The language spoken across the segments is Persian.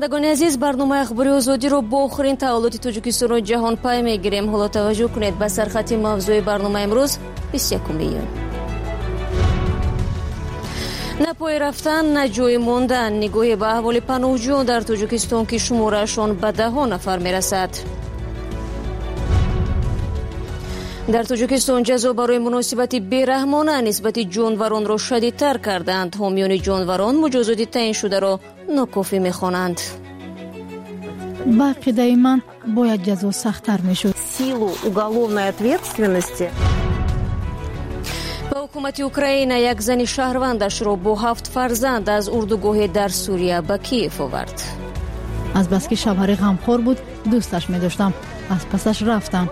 بینندگان عزیز، برنامه اخباری آزادی رو با آخرین تحولات تاجیکستان و جهان پی میگیریم. حالا توجه کنید به سرخط موضوع برنامه امروز 21 میلیون. نه پای رفتن نه جای ماندن، نگاهی به احوال پناهجویان در تاجیکستان که شمارهشان به 10 نفر میرسد. در تاجیکستان جزا برای مناسبت بیرحمانه نسبت جانوران را شدیدتر کردند. حامیان جانوران مجازات تعیین شده را ناکافی می‌خوانند. با عقیده من باید جزا سخت‌تر می‌شد. سیلو уголовной ответственности. با حکومت اوکراین یک زن شهروندش را با 7 فرزند از اردوگاه در سوریه به کیف آورد. از بس که شوهر غمخوار بود دوستش می‌داشتم، از پسش رفتم.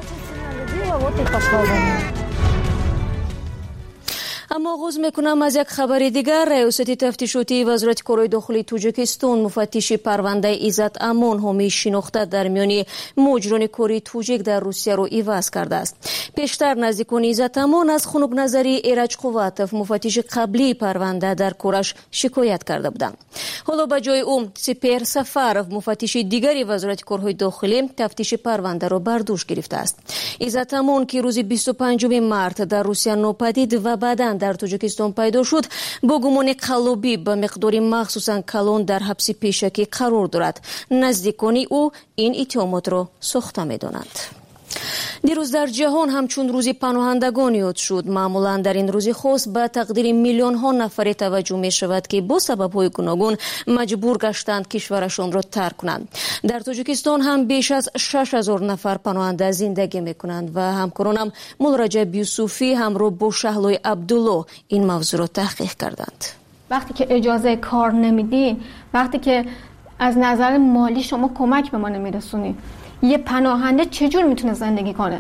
اما آغاز میکنم از یک خبر دیگر. ریاست تفتیشاتی وزارت کارهای داخلی تاجیکستان مفتش پرونده عزت امان حامی شناخته در میان مجران کاری توجیک در روسیه را عوض کرده است. پیشتر نزدیکان عزت امان از خنک نظری ایرج قواتوف مفتش قبلی پرونده در کارش شکایت کرده بودند. حالا به جای او سپر سفرов مفتش دیگری وزارت کارهای داخلی تفتیش پرونده را بر دوش گرفته است. عزت امان که روز 25 مارت در روسیه ناپدید و بعداً در تاجیکستان پیدا شد، با گمان قلابی به مقداری مخصوصاً کلان در حبس پیشکی قرار دارد. نزدیکانی او این اتهامات را ساخته می‌دانند. دیروز در جهان همچون روز پناهندگان یاد شد. معمولاً در این روز خاص به تقدیر میلیون ها نفر توجه می شود که با سبب‌های گوناگون مجبور گشتند کشورشان را ترک کنند. در تاجیکستان هم بیش از 6000 نفر پناهنده زندگی می کنند و همکارانم مول رجب یوسفی همراه با شهلای عبدالله این موضوع را تحقیق کردند. وقتی که اجازه کار نمیدین، وقتی که از نظر مالی شما کمک به ما نمیرسونی، یه پناهنده چجور میتونه زندگی کنه؟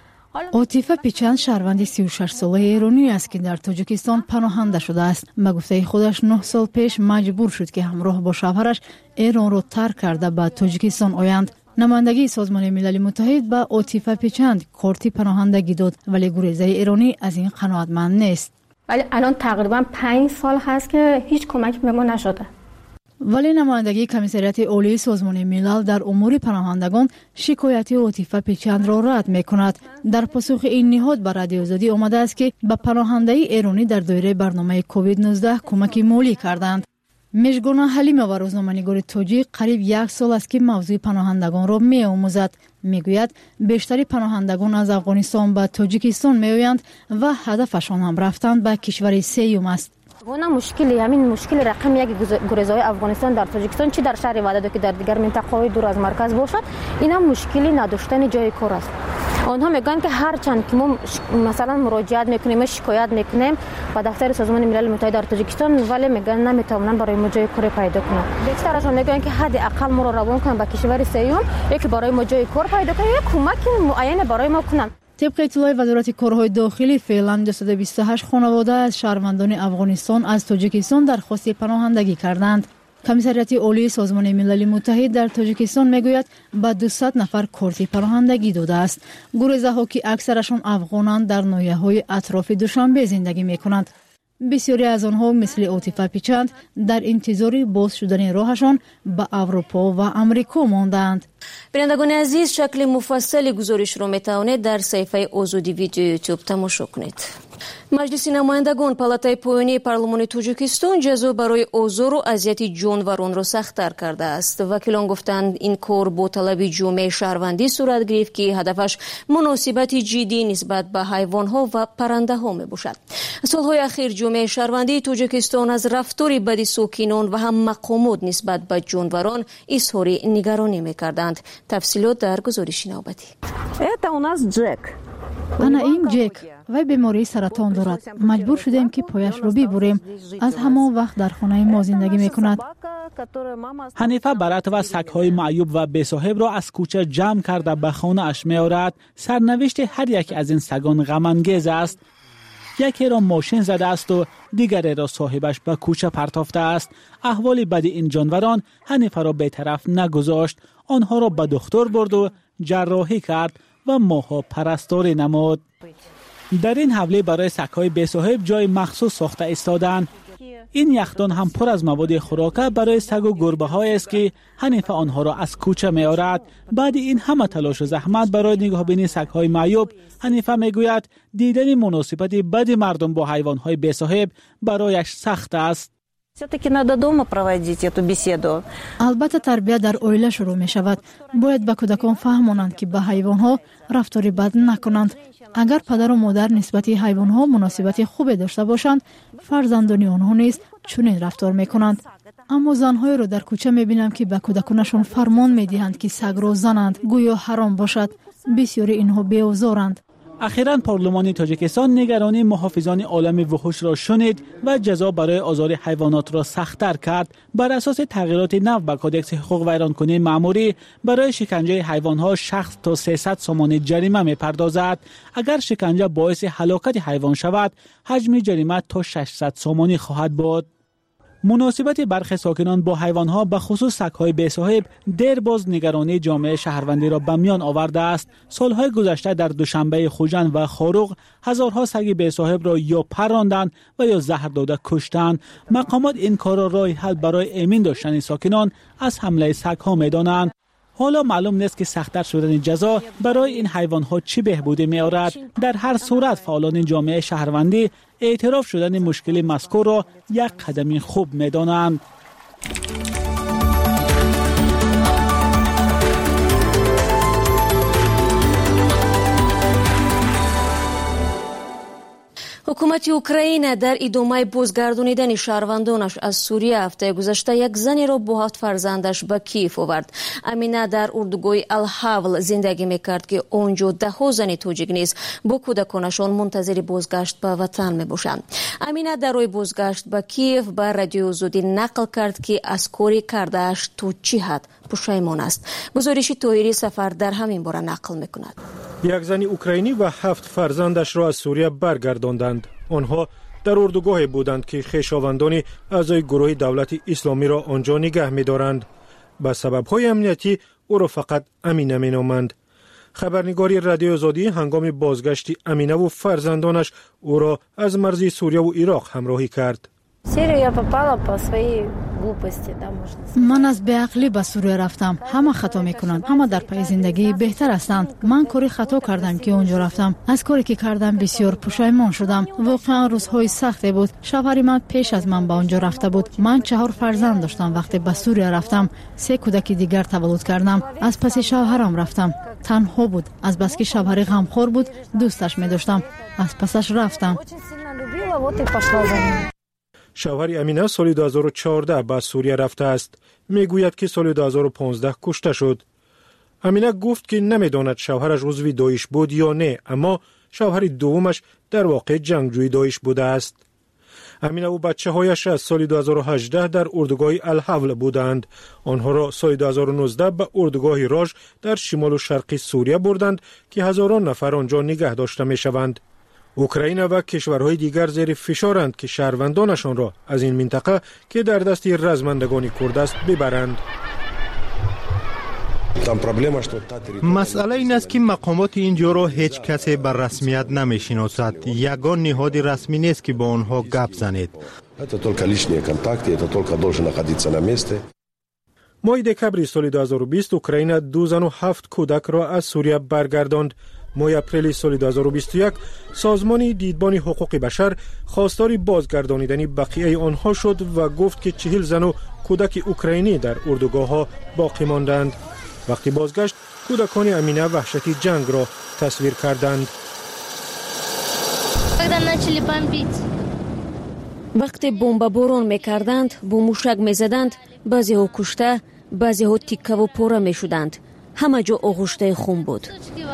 عاطفه پیچند شهروند 36 ساله ایرانی است که در تاجیکستان پناهنده شده است. به گفته خودش 9 سال پیش مجبور شد که همراه با شوهرش ایران را ترک کرده به تاجیکستان آیند. نمایندگی سازمان ملل متحد به عاطفه پیچند کارت پناهندگی داد، ولی گریزه ایرانی از این قناعتمند نیست. ولی الان تقریبا 5 سال هست که هیچ کمک به ما نشده. ولی نمایندگی کمیسریت عالی سازمان ملل در امور پناهندگان شکایت عاطفه پیچند را رد می‌کند. در پاسخ این نهاد به رادیو آزادی آمده است که به پناهنده ایرانی در دایره برنامه کووید 19 کمک مالی کردند. مژگان حلیمه و روزنامه‌نگار تاجیک قریب 1 سال است که موضوع پناهندگان را می‌آموزد. میگوید بیشتر پناهندگان از افغانستان به تاجیکستان می‌آیند و هدفشان هم رفتن به کشور سوم است. گونه مشکلی همین مشکل رقم یک گریزهای افغانستان در تاجیکستان چه در شهر وحدت که در دیگر منطقه‌های دور از مرکز باشد، اینا مشکلی نداشتن جای کار است. آنها میگن که هر چند که ما مثلا مراجعت میکنیم، شکایت میکنیم به دفتر سازمان ملل متحد در تاجیکستان، ولی میگن نمیتونن برای ما جای کار پیدا کنن. بیشترشون میگن که حد اقل ما رو روان کنن به کشور سوم، یکی برای ما جای کار پیدا کنن، یک کمک معین برای ما کنن. طبق اطلاع وزارت کارهای داخلی فعلا 228 خانواده از شهروندان افغانستان از تاجیکستان درخواست پناهندگی کردند. کمیسریت عالی سازمان ملل متحد در تاجیکستان میگوید به 200 نفر کارت پناهندگی داده است. گریزه‌ها که اکثرشان افغانان در ناحیه‌های اطراف دوشنبه زندگی میکنند. بسیاری از آنها مثل عاطفه پیچند در انتظار باز شدن راهشان به اروپا و امریکا ماندند. بینندگان عزیز، شکل مفصل گزارش را میتوانید در صفحه آزادی ویدیو یوتیوب تماشا کنید. مجلس نمایندگان پالاتای پایانی پارلمان تاجیکستان جزا برای آزار و اذیت جانوران را سخت‌تر کرده است. وکیلان گفتند این کار با طلب جامعه شهروندی صورت گرفت که هدفش مناسبت جدی نسبت به حیوان‌ها و پرنده‌ها میباشد. سالهای اخیر جامعه شهروندی تاجیکستان از رفتار بد ساکنان و هم مقامات نسبت به جانوران اظهار نگرانی می‌کردند. تفصیلات در گزارش نوبتی. انا این جک وی بیماری سرطان دارد. مجبور شدیم که پایش رو ببریم. از همان وقت در خانه ما زندگی میکند. حنیفه برات و سگ‌های معیوب و بی‌صاحب را از کوچه جمع کرده به خانه اش می‌آورد. سرنوشت هر یک از این سگان غم‌انگیز است. یکی را ماشین زده است و دیگری را صاحبش به کوچه پرتافته است. احوال بد این جانوران حنیفه را بی‌طرف نگذاشت. آنها را به دکتر برد و جراحی کرد و ماها پرستاری نمود. در این حوله برای سگ‌های بی‌صاحب جای مخصوص ساخته ایستادند. این یخدان هم پر از مواد خوراکه برای سگ و گربه های است که حنیفه آنها را از کوچه می آورد. بعد این همه تلاش و زحمت برای نگهبانی سگ های معیوب، حنیفه می گوید دیدن مناسبت بد مردم با حیوان های بی‌صاحب برایش سخت است. البته تربیت در اویله شروع می شود. باید به کودکان فهمانند که به حیوان ها رفتاری بد نکنند. اگر پدر و مادر نسبت حیوان ها مناسبت خوبی داشته باشند، فرزندان آنها نیز چنین رفتار می کنند. اما زنهای را در کوچه می بینم که به کودکانشان فرمان می دهند که سگ را زنند، گویا حرام باشد. بسیاری اینها بی‌آزارند. اخیراً پارلمان تاجیکستان نگرانی محافظان عالم وحوش را شنید و جزا برای آزار حیوانات را سخت‌تر کرد. بر اساس تغییرات نو به کدکس حقوق ویرانکنی مأموری، برای شکنجه حیوانات شخص تا 300 سومان جریمه می‌پردازد. اگر شکنجه باعث هلاکت حیوان شود، حجم جریمه تا 600 سومانی خواهد بود. مناسبت برخی ساکنان با حیوانها به خصوص سگ‌های بی‌صاحب دیر باز نگرانی جامعه شهروندی را به میان آورده است. سالهای گذشته در دوشنبه خوجند و خاروق هزارها سگ بی‌صاحب را یا پراندند و یا زهر داده کشتند. مقامات این کار را راه حل برای امین داشتن ساکنان از حمله سگ‌ها می‌دانند. حالا معلوم نیست که سخت‌تر شدن جزا برای این حیوان‌ها چه بهبودی می‌آورد. در هر صورت فعالان جامعه شهروندی اعتراف شدن مشکل مذکور را یک قدم خوب می‌دانند. حکومت اوکراین در ادامه بازگردانیدن شهروندانش از سوریه هفته گذشته یک زنی را با 7 فرزندش به کیف آورد. امینه در اردوگاه الحول زندگی میکرد که آنجا 10 زن تاجیک نیز با کودکانشان منتظر بازگشت به وطن میباشند. امینه در روی بازگشت به کیف به رادیو زودی نقل کرد که از کاری کرده‌اش تا چه حد پشیمان است. گزارش طاهری سفر در همین باره نقل میکند. یک زن اوکراینی و 7 فرزندش را از سوریه برگرداندند. آنها در اردوگاهی بودند که خویشاوندان اعضای گروه دولت اسلامی را آنجا نگه می‌دارند. به سبب‌های امنیتی او را فقط امینه می‌نامند. خبرنگاری رادیو آزادی هنگام بازگشت امینه و فرزندانش او را از مرزی سوریه و عراق همراهی کرد. من از بی‌عقلی به سوریه رفتم. همه خطا میکنند. همه در پی زندگی بهتر هستند. من کاری خطا کردم که اونجا رفتم. از کاری که کردم بسیار پشیمان شدم. واقعا روزهای سختی بود. شوهر من پیش از من به اونجا رفته بود. من 4 فرزند داشتم وقتی به سوریه رفتم. 3 کودک دیگر تولد کردم. از پس شوهرم رفتم. تنها بود. از بس که شوهر غمخوار بود دوستش می داشتم. از پسش رفتم. شوهر امینه سال 2014 به سوریه رفته است. میگوید که سال 2015 کشته شد. امینه گفت که نمیداند شوهرش عضو داعش بود یا نه، اما شوهر دومش در واقع جنگجوی داعش بوده است. امینه و بچه‌هایش از سال 2018 در اردوگاه الحول بودند. آنها را سال 2019 به اردوگاه راژ در شمال و شرق سوریه بردند که هزاران نفر آنجا نگه داشته میشوند. اوکراین و کشورهای دیگر زیر فشارند که شهروندانشان را از این منطقه که در دست رزمندگان کرد است ببرند. مسئله این است که مقامات اینجا را هیچ کسی بر رسمیت نمیشناسد. یگان نهاد رسمی نیست که با آنها گپ زنید. ماه دکبر سال 2020 اوکراین 2 زن و 7 کودک را از سوریه برگرداند. ماه اپریل سال 2021 سازمان دیدبان حقوق بشر خواستار بازگردانیدن بقیه آنها شد و گفت که 40 زن و کودک اوکراینی در اردوگاه ها باقی ماندند. وقتی بازگشت کودکان امینه وحشت جنگ را تصویر کردند. وقتی بمباران میکردند، با موشک میزدند، بعضی ها کشته، بعضی ها تیکه و پاره میشدند. همه جا آغشته خون بود.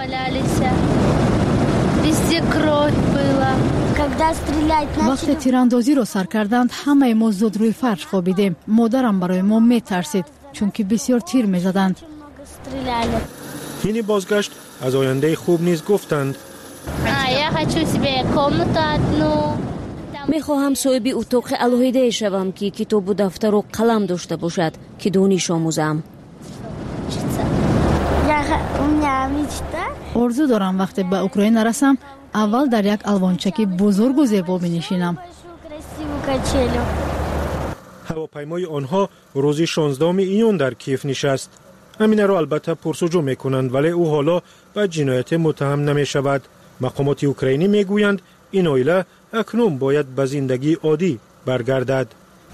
وقتی تیراندازی را سر کردند همه ما زود روی فرش خوابیدیم. مادرم برای ما میترسید چون که بسیار تیر میزدند. این بازگشت از آینده خوب نیز گفتند. میخواهم صاحب اتاق علاهیده شوم که کتاب و دفتر و قلم داشته باشد که دانش آموزم. آرزو دارم وقتی به اوکراین نرسم اول در یک الوانچکی بزرگ و زیبا بنشینم. هواپیمای آنها روز 16 ایون در کیف نشست. همین را البته پرسجو میکنند، ولی او حالا به جنایت متهم نمی شود. مقامات اوکراینی میگویند این عائله اکنون باید به زندگی عادی برگردد.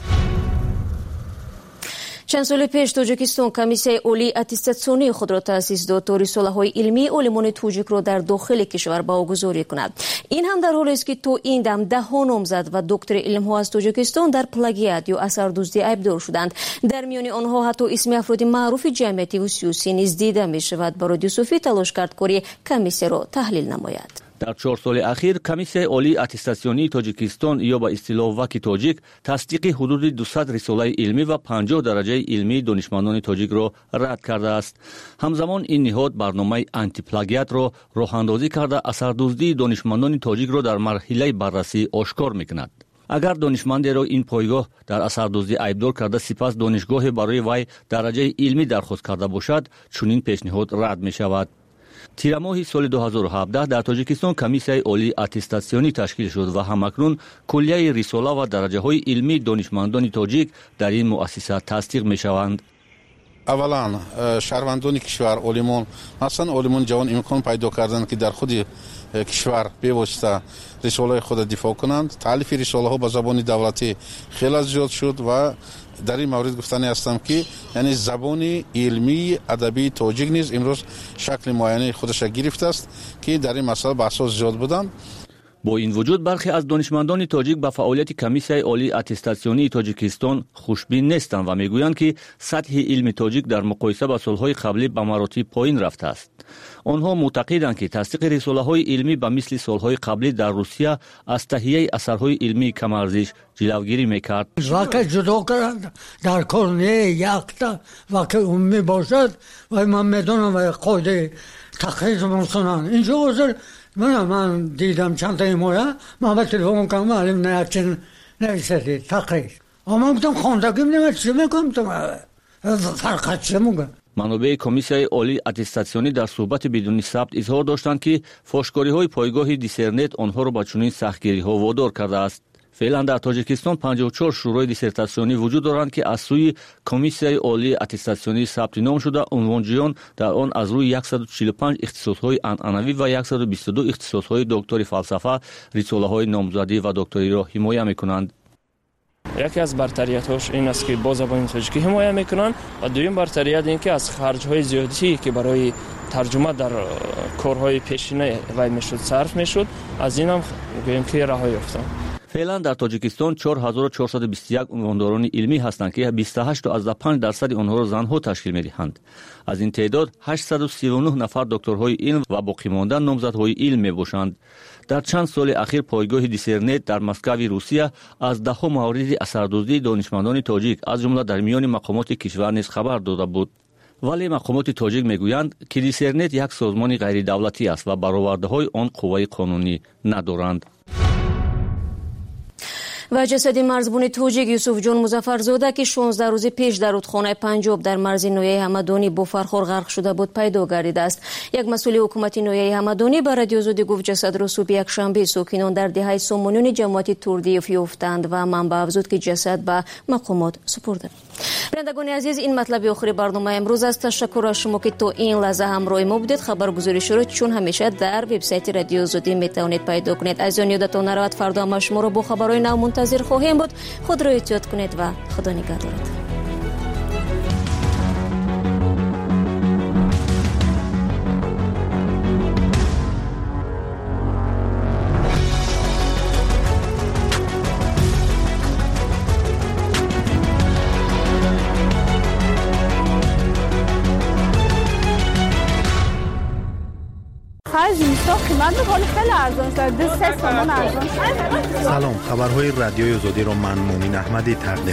چند سال پیش تاجیکستان کمیسیای عالی اتستاسیونی خود را تأسیس داد تا رساله‌های علمی عالمان تاجیک را در داخل کشور واگذاری کند. این هم در حالی است که تا این دم 10 نامزد و دکتر علم‌ها از تاجیکستان در پلاگیات یا اثردوزی عیبدار شدند. در میان آنها حتی اسم افراد معروف جمعیتی و سیاسی نیز دیده می شود. برای یوسفی تلاش کرد کاری کمیسیای را تحلیل نماید. در 4 سال اخیر کمیسیای عالی اتستاسیونی تاجیکستان یا به اصطلاح وکی تاجیک تصدیق حدود 200 رساله علمی و 50 درجه علمی دانشمندان تاجیک را رد کرده است. همزمان این نهاد برنامه آنتی پلاگیات را راه اندازی کرده اثردوزی دانشمندان تاجیک را در مرحله بررسی آشکار میکند. اگر دانشمندی را این پایگاه در اثردوزی عیبدار کرده سپس دانشگاه برای وی درجه علمی درخواست کرده باشد، چنین پیشنهاد رد می شود. تیر ماه سال 2017 در تاجیکستان کمیسیای عالی اتستاسیونی تشکیل شد و همکنون کلیه رساله و درجه های علمی دانشمندان تاجیک در این مؤسسه تصدیق می شوند. اولا شهروندان کشور عالمان مثلا عالمان جوان امکان پیدا کردند که در خود کشور به واسطه رساله خود دفاع کنند. تالیف رساله ها به زبان دولتی خیلی زیاد شد و در این مورد گفتنی هستم که یعنی زبان علمی ادبی تاجیک نیز امروز شکل معینه خودش گرفته است که در این مسئله بحث‌ها زیاد بودند. با این وجود برخی از دانشمندان تاجیک به فعالیت کمیسیای عالی اتستاسیونی تاجیکستان خوشبین نیستند و میگویند که سطح علم تاجیک در مقایسه با سالهای قبلی به مراتب پایین رفته است. آنها معتقدند که تصدیق رساله‌های علمی به مثل سالهای قبلی در روسیه از تهیه اثرهای علمی کم ارزش جلوگیری میکرد. وقتی جدا کردند در کورنیه یکتا وقتی عمومی باشد و من میدونم و قاعده تخریج میکنن اینجا حاضر من دیدم چند تا ایمویا من به تلفن کنم معلوم نه چن نویسیدی تقریر اما گفتم خواندگیم نمید چی میکنم فرقت چه میگم. منابع کمیسیای عالی اتستاسیونی در صحبت بدون ثبت اظهار داشتند که فاشکاری های پایگاه دیسرنت آنها را به چنین سختگیری ها وادار کرده است. فعلا در تاجیکستان 54 شورای دیسرتاسیونی وجود دارند که از سوی کمیسیای عالی اتستاسیونی ثبت نام شده عنوانجویان در آن از روی 145 اختصاص‌های عنعنوی و 122 اختصاص‌های دکتری فلسفه، رساله‌های نامزدی و دکتری را حمایت می‌کنند. یکی از برتریاتش این است که با زبان تاجیکی حمایت می‌کنند و دوم برتریات این که از خرج‌های زیادی که برای ترجمه در کارهای پیشینه وای میشد صرف میشد از این هم گویم که رهایی یافتند. فعلا در تاجیکستان 4421 عنوانداران علمی هستند که 28.5% آنها را زنها تشکیل می‌دهند. از این تعداد 839 نفر دکترهای علم و باقی مانده نامزدهای علم میباشند. در چند سال اخیر پایگاه دیسرنت در مسکو روسیه از 10 مورد اثردوزی دانشمندان تاجیک از جمله در میان مقامات کشور نیز خبر داده بود. ولی مقامات تاجیک میگویند که دیسرنت یک سازمان غیر دولتی است و برآورده‌های آن قوه قانونی ندارند. و جسد مرزبان تاجیک یوسف جان مظفرزاده که 16 روز پیش در رودخانه پنجاب در مرز نویه همدانی با فرخور غرق شده بود پیدا گردیده است. یک مسئول حکومت نویه همدانی به رادیو آزادی گفت جسد را صبح یک شنبه ساکنان در دهه سامانیون جماعت توردیف یافتند و منبع افزود که جسد به مقامات سپرده. بینندگان عزیز، این مطلب آخر برنامه امروز است. تشکر از شما که تا این لحظه همراه ما بودید. خبرگزاری شروع چون همیشه در وبسایت رادیو آزادی میتوانید پیدا کنید. از آن یادتان نرود فردا ما شما را با خبرهای نو منتظر خواهیم بود. خود را احتیاط کنید و خدا نگهدارت. سلام، خبرهای رادیوی آزادی را من مومن احمدی تقدیم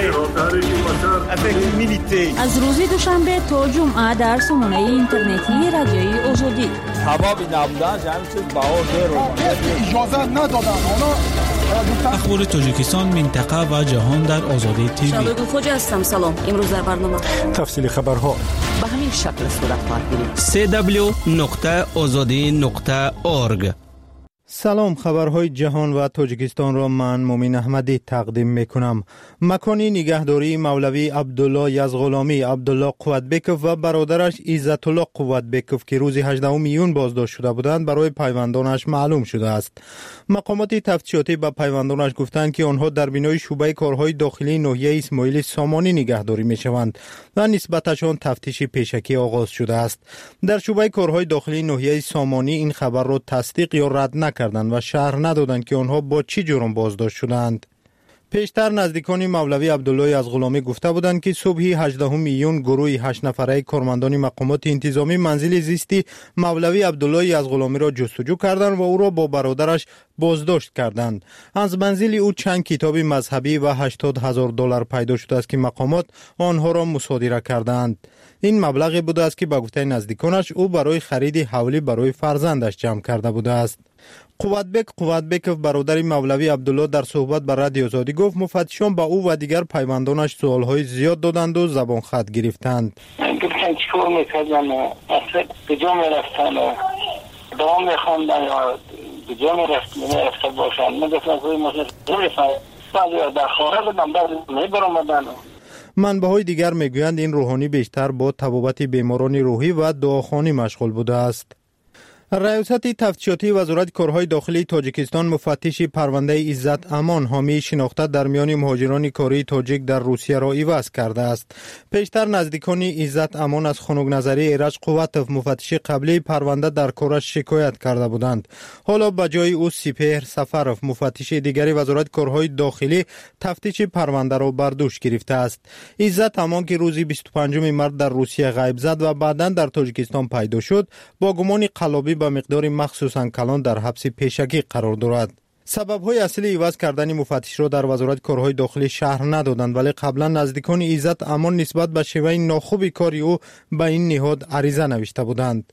می‌کنم. از روز دوشنبه تا جمعه در سامانه اینترنتی رادیوی آزادی. حبابی نبودن جمعی چیز اجازه ندادن. اخبار تاجیکستان، منطقه و جهان در آزادی تیوی. شادو خوجا هستم. سلام. امروز در برنامه تفصیل خبرها به همین شکل صورت خواهد گرفت. www.azadi.org سلام، خبرهای جهان و تاجیکستان را من مومین احمدی تقدیم میکنم. مکان نگهداری مولوی عبدالله یزغلامی عبدالله قوتبکوف و برادرش عزت الله قوتبکوف که روز 18 میون بازداشت شده بودند برای پیوندانش معلوم شده است. مقامات تفتیشاتی به پیوندانش گفتند که آنها در بینای شعبه کارهای داخلی ناحیه اسماعیل سامانی نگهداری میشوند و نسبتشان تفتیش پیشکی آغاز شده است. در شعبه کارهای داخلی ناحیه سامانی این خبر را تصدیق یا رد نکردند و شرح ندادند که آنها با چی جرم بازداشت شدند. پیشتر نزدیکان مولوی عبدالله یزغلامی گفته بودند که صبح 18 میون گروه 8 نفره کارمندان مقامات انتظامی منزل زیستی مولوی عبدالله یزغلامی را جستجو کردند و او را با برادرش بازداشت کردند. از منزل او چند کتاب مذهبی و $80,000 پیدا شده است که مقامات آنها را مصادره کردند. این مبلغی بوده است که به گفته نزدیکانش او برای خرید حولی برای فرزندش جمع کرده بوده است. قوتبکوف برادر مولوی عبدالله در صحبت با رادیو آزادی گفت مفتشان با او و دیگر پیوندانش سوالهای زیاد دادند و زبان خط گرفتند. گفتن چیکار میکردن؟ اصلا کجا میرفتن؟ دعا میخواندن یا کجا میرفته باشن؟ میگفتن کوی مسلم نمیفهم. بعضی در خانه بودن بعضی میبرامدن. منبع‌های دیگر میگویند این روحانی بیشتر با طبابت بیماران روحی و دعاخوانی مشغول بوده است. ریاست تفتیشاتی وزارت کارهای داخلی تاجیکستان مفتش پرونده عزت امان حامی شناخته در میان مهاجران کاری تاجیک در روسیه را عوض کرده است. پیشتر نزدیکان عزت امان از خنک نظری ایرج قوتوف مفتش قبلی پرونده در کارش شکایت کرده بودند. حالا به جای او سپهر سفرов مفتش دیگری وزارت کارهای داخلی تفتیش پرونده را بر دوش گرفته است. عزت امان که روز 25 مارس در روسیه غیب زد و بعداً در تاجیکستان پیدا شد با گمان قلابی با مقدار مخصوصاً کلان در حبس پیشگی قرار دارد. سبب‌های اصلی عوض کردن مفتش را در وزارت کارهای داخلی شرح ندادند ولی قبلا نزدیکان عزت امان نسبت به شیوه ناخوب کاری او به این نهاد عریضه نوشته بودند.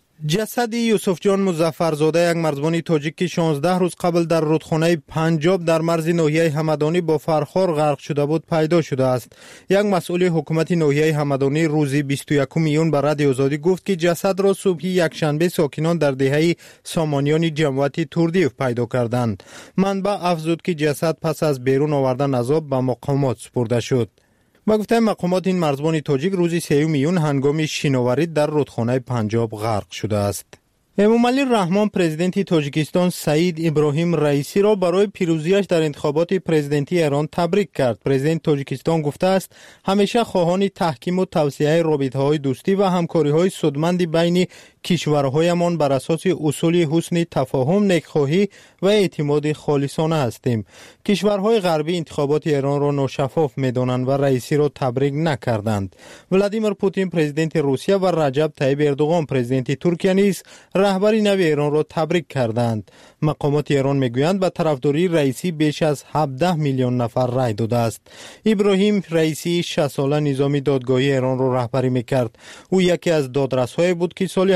جسد یوسف جان مظفرزاده یک مرزبان تاجیک که 16 روز قبل در رودخانه پنجاب در مرز ناحیه همدانی با فرخار غرق شده بود پیدا شده است. یک مسئول حکومت ناحیه همدانی روز 21 میون به رادیو آزادی گفت که جسد را صبح یکشنبه ساکنان در دهه سامانیان جمعیت توردیف پیدا کردند. منبع افزود که جسد پس از بیرون آوردن از آب به مقامات سپرده شد. با گفته مقامات این مرزبان تاجیک روز 3 میون هنگام شناوری در رودخانه پنجاب غرق شده است. امامعلی رحمان پرزیدنت تاجیکستان سعید ابراهیم رئیسی را برای پیروزیش در انتخابات پرزیدنتی ایران تبریک کرد. پرزیدنت تاجیکستان گفته است همیشه خواهان تحکیم و توسعه رابطه‌های دوستی و همکاری‌های سودمند بین کشورهایمان بر اساس اصول حسن تفاهم، نیکخواهی و اعتماد خالصانه هستیم. کشورهای غربی انتخابات ایران را ناشفاف می‌دانند و رئیسی را تبریک نکردند. ولادیمیر پوتین پرزیدنت روسیه و رجب طیب اردوغان پرزیدنت ترکیه نیز رهبری نو ایران را تبریک کردند. مقامات ایران میگویند به طرفداری رئیسی بیش از 17 میلیون نفر رای داده است. ابراهیم رئیسی 60 ساله نظام دادگاهی ایران را رهبری میکرد. او یکی از دادرس‌های بود که سال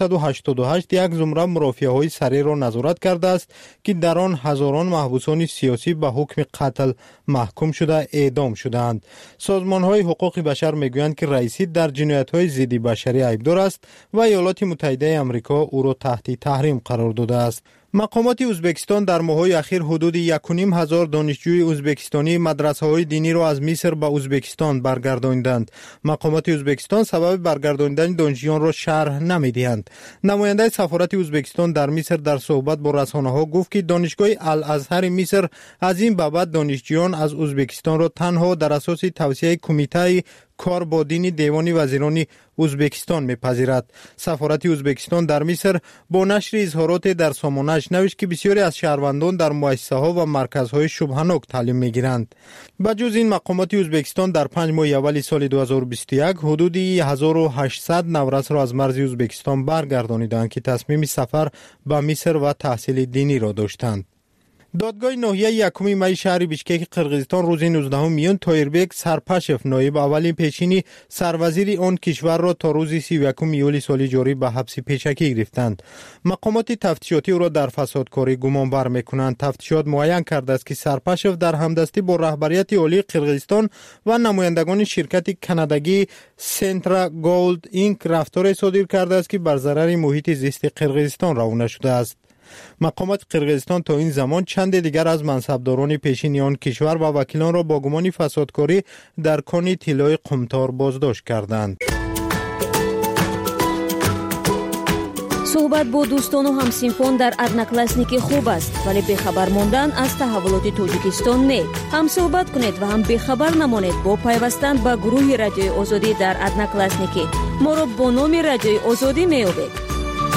1988 یک زمره مرافعه‌های سریع را نظارت کرده است که در آن هزاران محبوسان سیاسی به حکم قتل محکوم شده اعدام شدند. سازمان‌های حقوق بشر میگویند که رئیسی در جنایت‌های ضد بشری عیبدار است و ایالات متحده آمریکا او را تحت تحریم قرار داده است. مقامات ازبکستان در ماه‌های اخیر حدود 1,500 دانشجوی ازبکستانی مدرسه‌های دینی را از مصر به ازبکستان برگرداندند. مقامات ازبکستان سبب برگرداندن دانشجویان را شرح نمی‌دهند. نماینده سفارت ازبکستان در مصر در صحبت با رسانه‌ها گفت که دانشگاه الازهر مصر از این بابت دانشجویان از ازبکستان را تنها در اساس توصیه کمیته کار با دین دیوان وزیران ازبکستان میپذیرد. سفارت ازبکستان در مصر با نشر اظهارات در سامانه‌اش نوشت که بسیاری از شهروندان در مؤسسه‌ها و مرکزهای شبهه‌ناک تعلیم میگیرند. بجز این مقامات ازبکستان در 5 ماه اول سال 2021 حدود 1800 نورس را از مرز ازبکستان برگردانیدند که تصمیم سفر به مصر و تحصیل دینی را داشتند. دادگاه ناحیه یکم می شهر بیشکک قرقیزستان روز 19 میون تایربک سرپشف نایب اولین پیشینی سروزیر آن کشور را تا روز 31 یولی سال جاری به حبس پیشکی گرفتند. مقامات تفتیشاتی او را در فسادکاری گمانبر میکنند. تفتیشات معین کرده است که سرپشف در همدستی با رهبریت عالی قرقیزستان و نمایندگان شرکت کانادایی سنترا گولد اینک رفتار صادر کرده است که بر ضرر محیط زیست قرقیزستان روانه شده است. مقامات قرقیزستان تا این زمان چند دیگر از منصبداران پیشین آن کشور و وکیلان را با گمان فسادکاری در کان طلای قمتار بازداشت کردند. صحبت با دوستان و همسینفان در ادناکلاسنیکی خوب است، ولی بخبر ماندن از تحولات تاجیکستان نه. هم صحبت کنید و هم بخبر نمانید با پیوستن به گروه رادیوی آزادی در ادناکلاسنیکی. ما را با نام رادیوی آزادی میابید.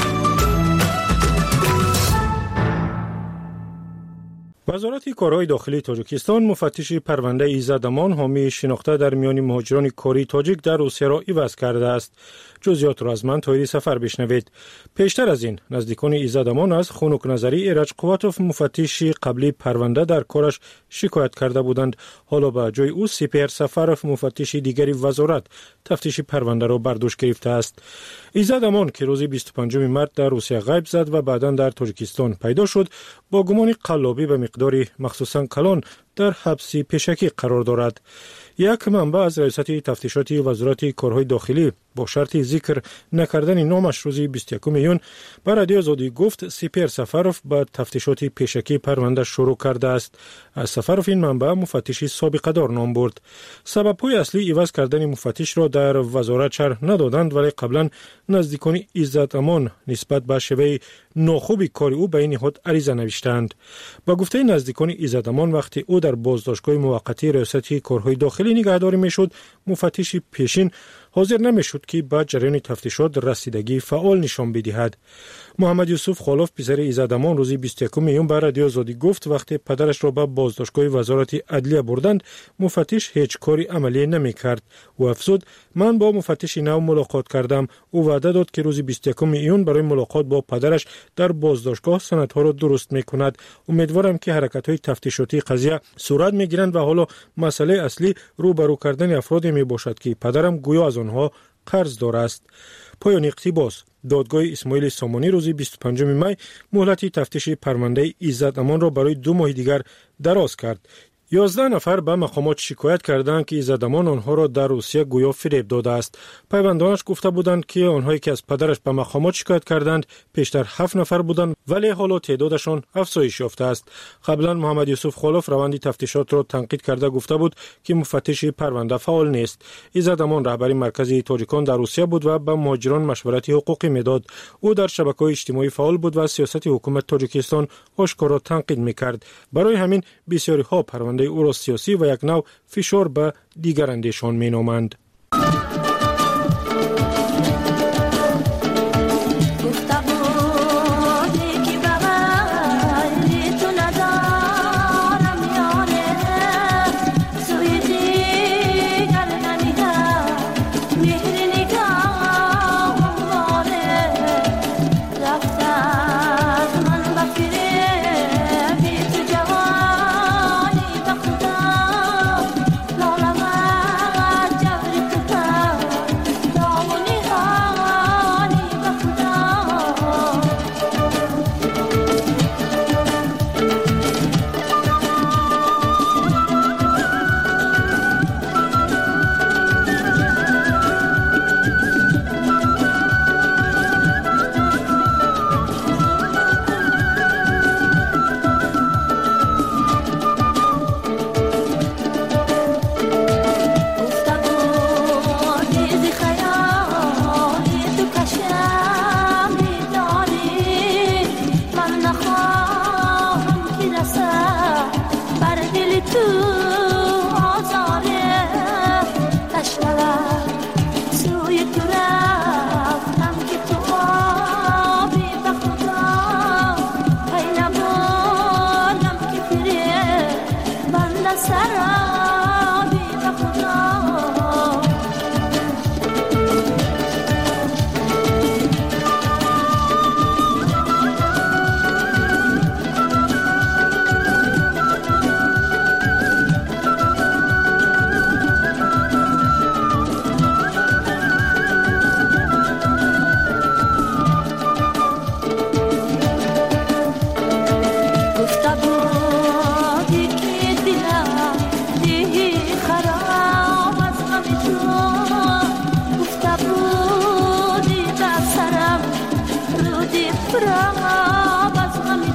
وزارت کارهای داخلی تاجیکستان مفتش پرونده ایزد امان حامی شناخته در میان مهاجران کاری تاجیک در روسیه را عوض کرده است. جزئیات را از من طاهری سفر بشنوید. پیشتر از این نزدیکان ایزد امان از خنک نظری ایرج قوتوف مفتش قبلی پرونده در کارش شکایت کرده بودند. حالا به جای او سپهر سفرف مفتش دیگری وزارت تفتیش پرونده را بر دوش گرفته است. ایزد امان که روز 25 مارس در روسیه غیب زد و بعداً در تاجیکستان پیدا شد، با گمان قلابی به مقداری مخصوصاً کلان در حبس پیشکی قرار دارد. یک منبع از رئیست تفتیشات وزارت کارهای داخلی با شرط ذکر نکردن نامش روز 21 میلیون بر رادیو آزادی گفت سپهر سفروف با تفتیشات پیشکی پرونده شروع کرده است. از سفروف این منبع مفتشی سابقه دار نام برد. سبب‌های اصلی عوض کردن مفتش را در وزارت شرح ندادند، ولی قبلا نزدیکان ایزد امان نسبت به شیوه ناخوب کار او به این نهاد عریضه نوشتند. با گفته نزدیکان ایزد امان وقتی او در بازداشتگاه موقتی ریاست کارهای داخلی نگهداری میشد، مفتش پیشین حاضر نمیشد که بعد جریان تفتیشات رسیدگی فعال نشان بدهد. محمد یوسف خالف پسر ایزد امان روز 21 میلیون بر رادیو آزادی گفت وقتی پدرش را به بازداشتگاه وزارت عدلیه بردند، مفتش هیچ کاری عملی نمیکرد. و افزود من با مفتش نو ملاقات کردم. او وعده داد که روز 21 میلیون برای ملاقات با پدرش در بازداشتگاه سندها را درست میکند. امیدوارم که حرکت‌های تفتیشاتی قضیه صورت میگیرند و حالا مسئله اصلی روبرو کردن افرادی میباشد که پدرم گویا از آنها قرض دار است. پایان اقتباس. دادگاه اسماعیل سامانی روز 25 می مهلت تفتیش پرونده ایزد امان را برای 2 ماه دیگر دراز کرد. 11 نفر به مقامات شکایت کردند که ایزد امان آنها را در روسیه گویا فریب داده است. پیوندانش گفته بودند که آنهایی که از پدرش به مقامات شکایت کردند پیشتر 7 نفر بودند، ولی حالا تعدادشان افزایش یافته است. قبلا محمد یوسف خالف روند تفتیشات را تنقید کرده گفته بود که مفتش پرونده فعال نیست. ایزد امان رهبر مرکز تاجیکان در روسیه بود و به مهاجران مشورت حقوقی میداد. او در شبکه‌های اجتماعی فعال بود و سیاست حکومت تاجیکستان آشکارا تنقید میکرد. برای همین بسیاری ها پرونده او را سیاسی و یک نوع فشار به دیگر اندیشان می نامند.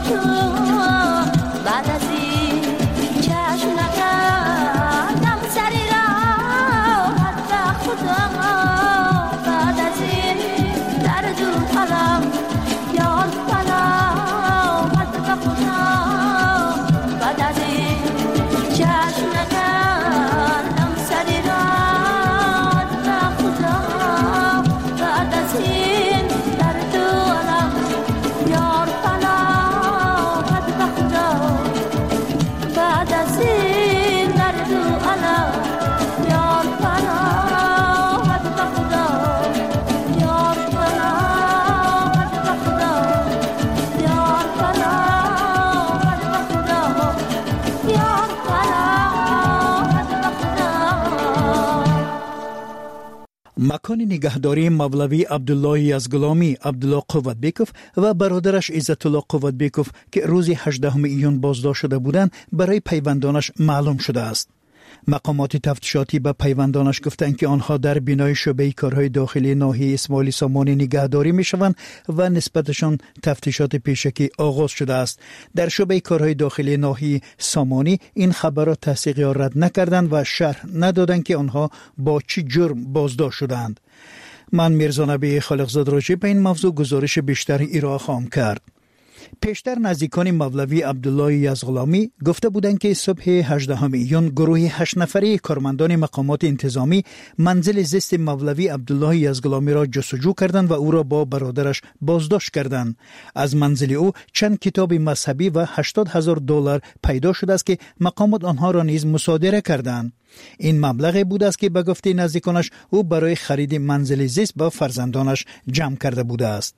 مکان نگهداری مولوی عبدالله یزغلامی عبدالله قوتبیکوف و برادرش عزت الله قوتبیکوف که روز 18 ایون بازداشت شده بودند برای پیوندانش معلوم شده است. مقامات تفتیشاتی به پیوندانش گفتند که آنها در بینای شعبه کارهای داخلی ناحیه اسماعیل سامانی نگهداری میشوند و نسبتشان تفتیشات پیشکی آغاز شده است. در شعبه کارهای داخلی ناحیه سامانی این خبرات تصدیق یا رد نکردند و شرح ندادند که آنها با چه جرم بازداشت شدند. من میرزا نبی خالقزاد راجع به این موضوع گزارش بیشتر ارائه خواهم کرد. پیشتر نزدیکان مولوی عبدالله یزغلامی گفته بودند که صبح 18 ایون گروه 8 نفره کارمندان مقامات انتظامی منزل زیست مولوی عبدالله یزغلامی را جستجو کردند و او را با برادرش بازداشت کردند. از منزل او چند کتاب مذهبی و $80,000 پیدا شده است که مقامات آنها را نیز مصادره کردند. این مبلغ بود است که به گفته نزدیکانش او برای خرید منزل زیست با فرزندانش جمع کرده بوده است.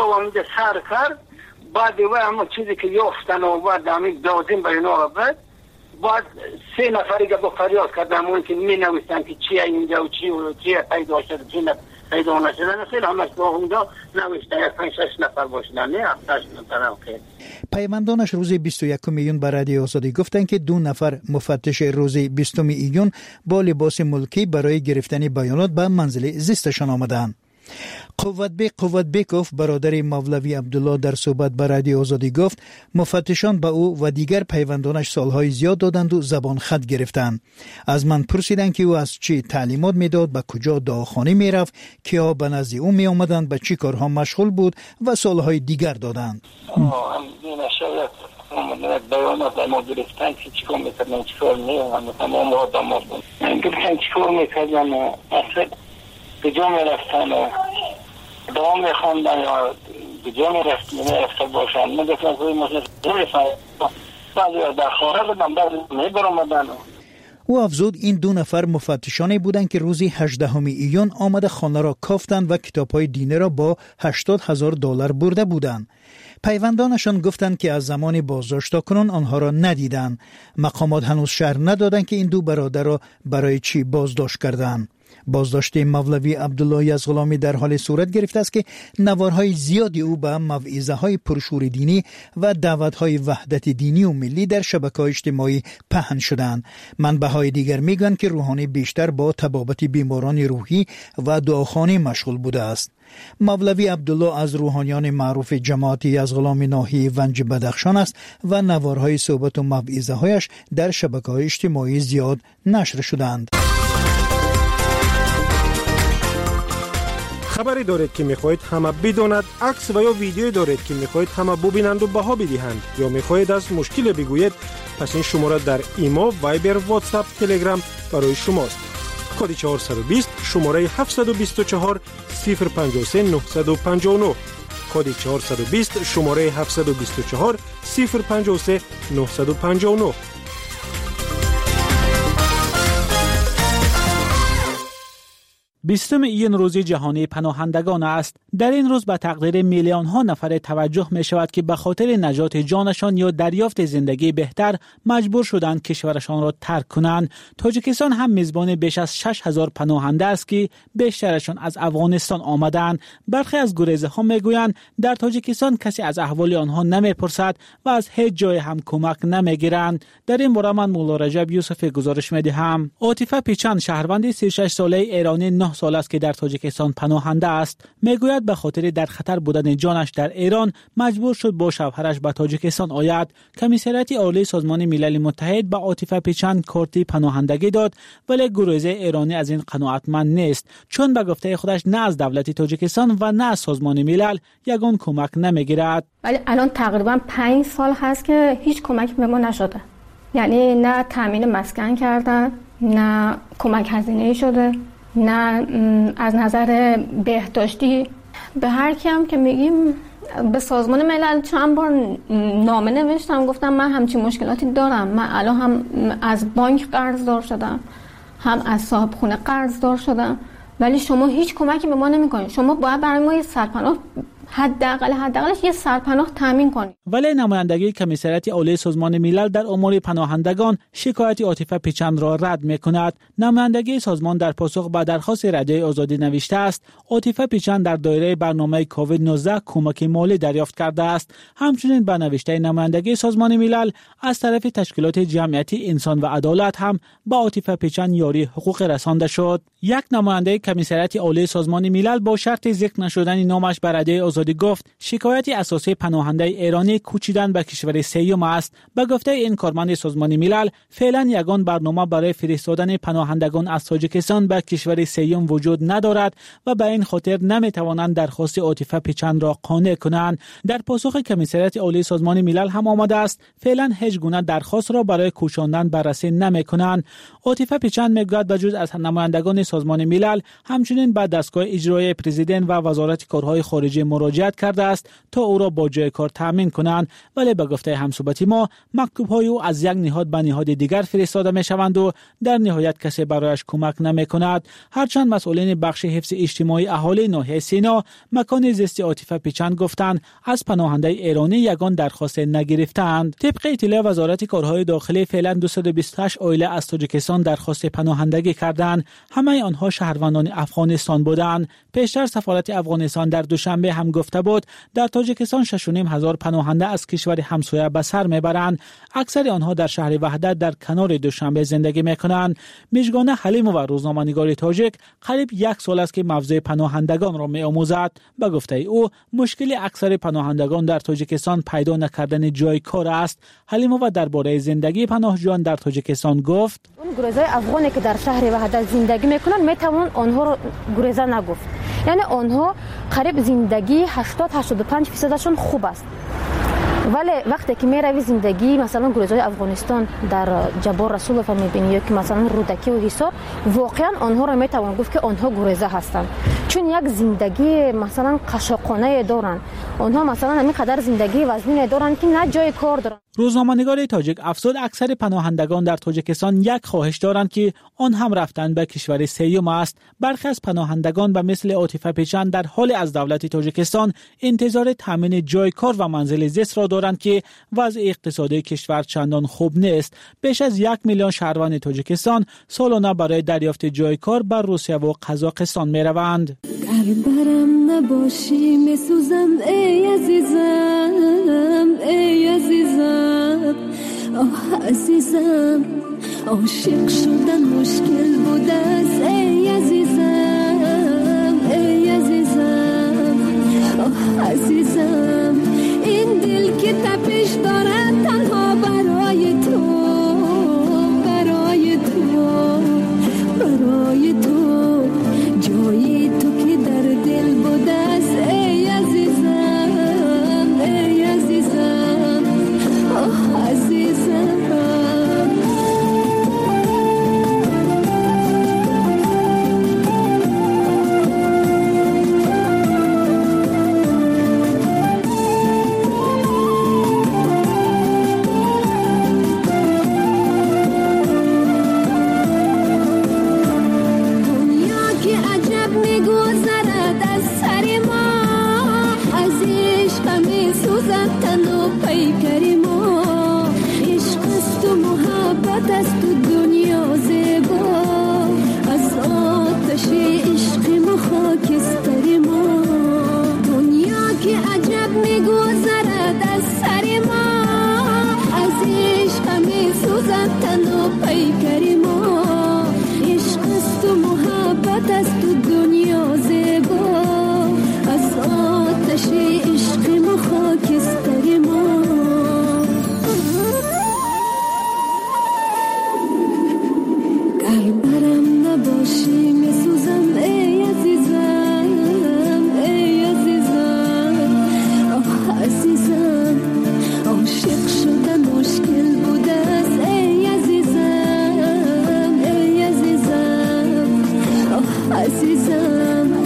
بعد و همه چیزی که یافتن و بعد همین دادیم به اینا بعد 3 نفری که با فریاد کردن اون که می نویسن که چیه اینجا و چیه پیدا شده چی پیدا نشده خیلی همش با اونجا نوشتن 5-6 نفر باشدن نه 7-8 نفر هم خیلی. پیوندانش روز 21 ایون به رادیو آزادی گفتند که 2 نفر مفتش روز 20 ایون با لباس ملکی برای گرفتن بیانات به منزل زیستشان آمدند. قوتبیکوف برادر مولوی عبدالله در صحبت با رادیو آزادی گفت مفتشان به او و دیگر پیوندانش سالهای زیاد دادند و زبان خط گرفتند. از من پرسیدند که او از چی تعلیمات میداد، به کجا دعاخانه میرفت، کیا به نزد او می آمدند، به چی کارها مشغول بود و سالهای دیگر دادند. بیانات ما گرفتن که چیکار میکردن چیکار نمی‌کردن تمام آدم‌ها گفتن چیکار میکردن اصلا کجا میرفتن و دعا میخواندن یا کجا میرفتن باشن من گفتم که مسلم نمیفهم بعضی در خاره بدن بعضی میبرامدن. او افزود این 2 نفر مفتشانی بودند که روزی 18 ایون آمده خانه را کافتند و کتاب‌های دینی را با $80,000 برده بودند. پیوندانشان گفتند که از زمان بازداشت تا کنون آنها را ندیدند. مقامات هنوز شرح ندادند که این 2 برادر را برای چی بازداشت کردند. بازداشت مولوی عبدالله یزغلامی در حال صورت گرفته است که نوارهای زیادی او به موعظه‌های پرشور دینی و دعوت‌های وحدت دینی و ملی در شبکه‌های اجتماعی پهن شدند. منبع‌های دیگر میگویند که روحانی بیشتر با طبابت بیماران روحی و دعاخانه مشغول بوده است. مولوی عبدالله از روحانیان معروف جماعت یزغلامی ناحیه ونج بدخشان است و نوارهای صحبت و موعظه‌هایش در شبکه‌های اجتماعی زیاد نشر شدند. خبری دارید که میخواهید همه بداند، عکس و یا ویدیویی دارید که میخواهید همه ببینند و بها بدهند یا میخواهید از مشکل بگویید، پس این شماره در ایما، وایبر، واتساپ، تلگرام برای شماست. کد 420 شماره 724 053 959 کد 420 شماره 724 053 959. 20 ایون روز جهانی پناهندگان است. در این روز به تقدیر میلیون ها نفر توجه می شود که به خاطر نجات جانشان یا دریافت زندگی بهتر مجبور شدند کشورشان را ترک کنند. تاجیکستان هم میزبان بیش از 6,000 پناهنده است که بیشترشان از افغانستان آمدند. برخی از گریزه ها میگویند در تاجیکستان کسی از احوال آنها نمیپرسد و از هیچ جای هم کمک نمیگیرند. در این باره من مولا رجب یوسف گزارش میدهم. عاطفه پیچان شهروند 36 ساله ایرانی 9 سال است که در تاجیکستان پناهنده است. میگوید به خاطر در خطر بودن جانش در ایران مجبور شد با شوهرش به تاجیکستان آید. کمیسریت عالی سازمان ملل متحد به عاطفه پیچان کارت پناهندگی داد، ولی گروزه ایرانی از این قناعتمند نیست، چون به گفته خودش نه از دولت تاجیکستان و نه از سازمان ملل یگان کمک نمیگیرد. ولی الان تقریبا 5 سال هست که هیچ کمک به ما نشده. یعنی نه تامین مسکن کردن، نه کمک هزینه شده، نه از نظر بهداشتی. به هر کیم که میگیم، به سازمان ملل چند بار نامه نوشتم، گفتم من همچین مشکلاتی دارم، من الان هم از بانک قرضدار شدم، هم از صاحب خونه قرضدار شدم، ولی شما هیچ کمکی به ما نمیکنید. شما باید برای ما یه سرپناه حداقلش یه سرپناه تامین کنید. ولی نمایندگی کمیسریت عالی سازمان ملل در امور پناهندگان شکایت عاطفه پیچان را رد می‌کند. نمایندگی سازمان در پاسخ به درخواست رادیوی آزادی نوشته است عاطفه پیچان در دایره برنامه کووید 19 کمک مالی دریافت کرده است. همچنین به نوشته نمایندگی سازمان ملل از طرف تشکیلات جمعیتی انسان و عدالت هم به عاطفه پیچان یاری حقوق رسانده شد. یک نماینده کمیسریت عالی سازمان ملل با شرط ذکر نشدن نامش به رادیوی آزادی گفت شکایت اساسی پناهنده ایرانی کوچیدن به کشور سوم است. به گفته این کارمند سازمان ملل فعلا یگان برنامه برای فرستادن پناهندگان از تاجیکستان به کشور سوم وجود ندارد و به این خاطر نمیتوانند درخواست عاطفه پیچان را قانع کنند. در پاسخ کمیسریت عالی سازمان ملل هم آمده است فعلا هیچ گونه درخواست را برای کوشاندن بررسی نمیکنند. عاطفه پیچان میگوید بجز از نمایندگان سازمان ملل همچنین به دستگاه اجرایی پرزیدنت و وزارت کارهای خارجه مراجعه کرده است تا او را با جای کار تامین کنند، ولی به گفته همصحبت ما مکتوب‌های او از یک نهاد به نهاد دیگر فرستاده می‌شوند و در نهایت کسی برایش کمک نمی‌کند. هرچند مسئولین بخش حفظ اجتماعی اهالی ناحیه سینا مکان زیست عاطفه پیچان گفتند از پناهنده ایرانی یگان درخواست نگرفتند. طبق اطلاع وزارت کارهای داخلی فعلا 228 عائله از تاجیکستان درخواست پناهندگی کردند. همه آنها شهروندان افغانستان بودند. پیشتر سفارت افغانستان در دوشنبه هم گفته بود در تاجیکستان 6,500 پناهنده از کشور همسایه به سر میبرند. اکثر آنها در شهر وحدت در کنار دوشنبه زندگی میکنند. میژگان حلیم و روزنامه‌نگار تاجیک قریب 1 سال است که موضوع پناهندگان را میآموزد. به گفته او مشکل اکثر پناهندگان در تاجیکستان پیدا نکردن جای کار است. حلیمووا درباره زندگی پناهجویان در تاجیکستان گفت اون گریزای افغانی که در شهر وحدت زندگی میکنن میتوان آنها رو گریزا نگفت. یعنی آنها قریب زندگی 80-85% خوب است، ولی وقتی که میروی زندگی مثلا گریزای افغانستان در جبار رسولوف میبینی یا که مثلا رودکی و حصار، واقعا آنها را میتوان گفت که آنها گریزا هستند، چون یک زندگی مثلا قشاقانه دارن. آنها مثلا همین قدر زندگی وزنی دارن که نه جای کار دارن. روزنامه‌نگار تاجیک افزود اکثر پناهندگان در تاجیکستان یک خواهش دارند که آن هم رفتن به کشور سوم است. برخی از پناهندگان به مثل عاطفه پیچان در حال از دولت تاجیکستان انتظار تامین جای کار و منزل زیست را دارند که وضع اقتصادی کشور چندان خوب نیست. بیش از 1 میلیون شهروند تاجیکستان سالانه برای دریافت جای کار به روسیه و قزاقستان می‌روند. برم نباشی میسوزم ای عزیزم، ای عزیزم، آه عزیزم، عاشق شدن مشکل بوده است ای عزیزم، ای عزیزم، آه عزیزم، این دل که تپش دارد تنها برای تو، برای تو، برای تو، جایی تو که در دل بوده است ای عزیزم، ای عزیزم، آه عزیزم. خاکستر ما. گر برم نباشی میسوزم ای عزیزم، ای عزیزم، آه عزیزم، عاشق شدن مشکل بوده است ای عزیزم، ای عزیزم، آه عزیزم.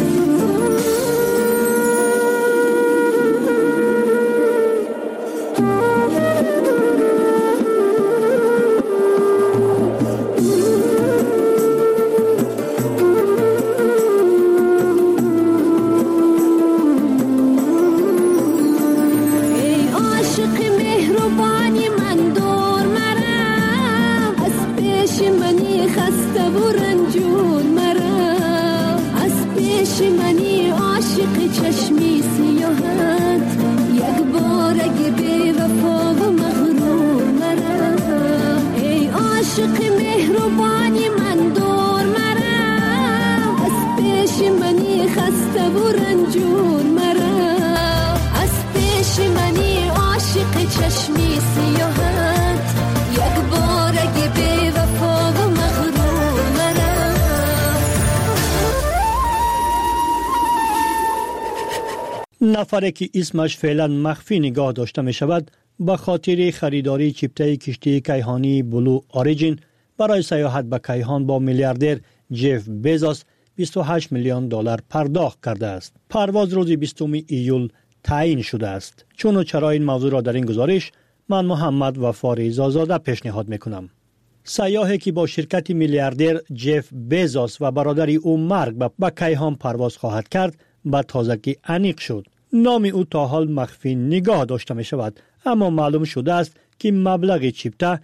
نفری که اسمش فعلا مخفی نگاه داشته می شود به خاطر خریداری چیپته کشتی کیهانی بلو اوریجین برای سیاحت به کیهان با میلیاردر جف بیزوس 28 میلیون دلار پرداخت کرده است. پرواز روز 20 ایول تعیین شده است. چون و چرا این موضوع را در این گزارش من محمد وفاری زازاده پیشنهاد میکنم. سیاحی که با شرکت میلیاردر جف بیزوس و برادر او مارک به کیهان پرواز خواهد کرد به تازگی انیق شد. نام او تا حال مخفی نگاه داشته می شود، اما معلوم شده است که مبلغ چیپته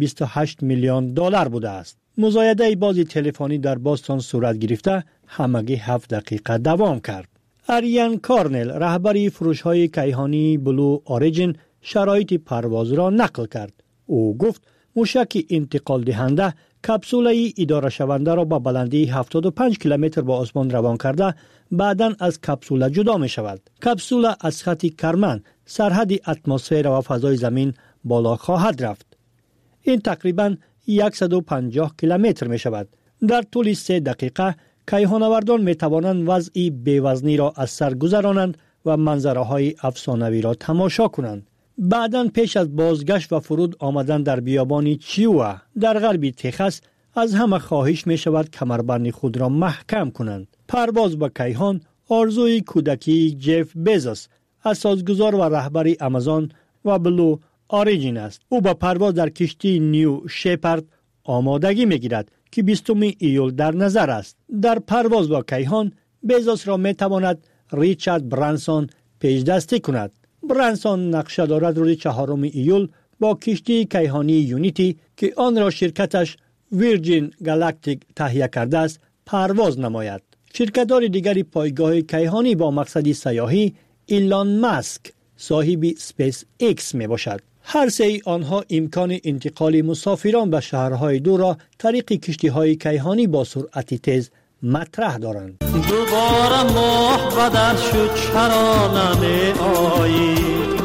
28 میلیون دلار بوده است. مزایده بازی تلفنی در باستون صورت گرفته همگی 7 دقیقه دوام کرد. اریان کارنل رهبری فروش‌های کیهانی بلو اوریجین شرایط پرواز را نقل کرد. او گفت موشک انتقال دهنده کپسول اداره شونده را با بلندی 75 کیلومتر با آسمان روان کرده بعداً از کپسول جدا می شود. کپسول از خط کرمن سرحد اتمسفر و فضای زمین بالا خواهد رفت. این تقریباً 150 کیلومتر می شود. در طول 3 دقیقه کیهانوردان می توانند وضعی بی‌وزنی را از سر گذرانند و منظره های افسانوی را تماشا کنند. بعداً پیش از بازگشت و فرود آمدن در بیابان چیوا در غرب تگزاس از همه خواهش می شود کمربند خود را محکم کنند. پرواز به کیهان آرزوی کودکی جف بیزوس، اساسگزار و رهبر آمازون و بلو اوریجین است. او با پرواز در کشتی نیو شپرد آمادگی می گیرد که 20 ایول در نظر است. در پرواز با کیهان بیزوس را می تواند ریچارد برانسون پیشدستی کند. برانسون نقشه دارد روز 4 ایول با کشتی کیهانی یونیتی که آن را شرکتش ویرجین گالاکتیک تهیه کرده است پرواز نماید. شرکت‌دار دیگری پایگاه کیهانی با مقصد سیاحی ایلان ماسک صاحب اسپیس ایکس می باشد. هر سه آنها امکان انتقال مسافران به شهرهای دور را طریق کشتی‌های کیهانی با سرعت تیز مطرح دارند. دوباره ماه بدر شد چرا نمی آیی،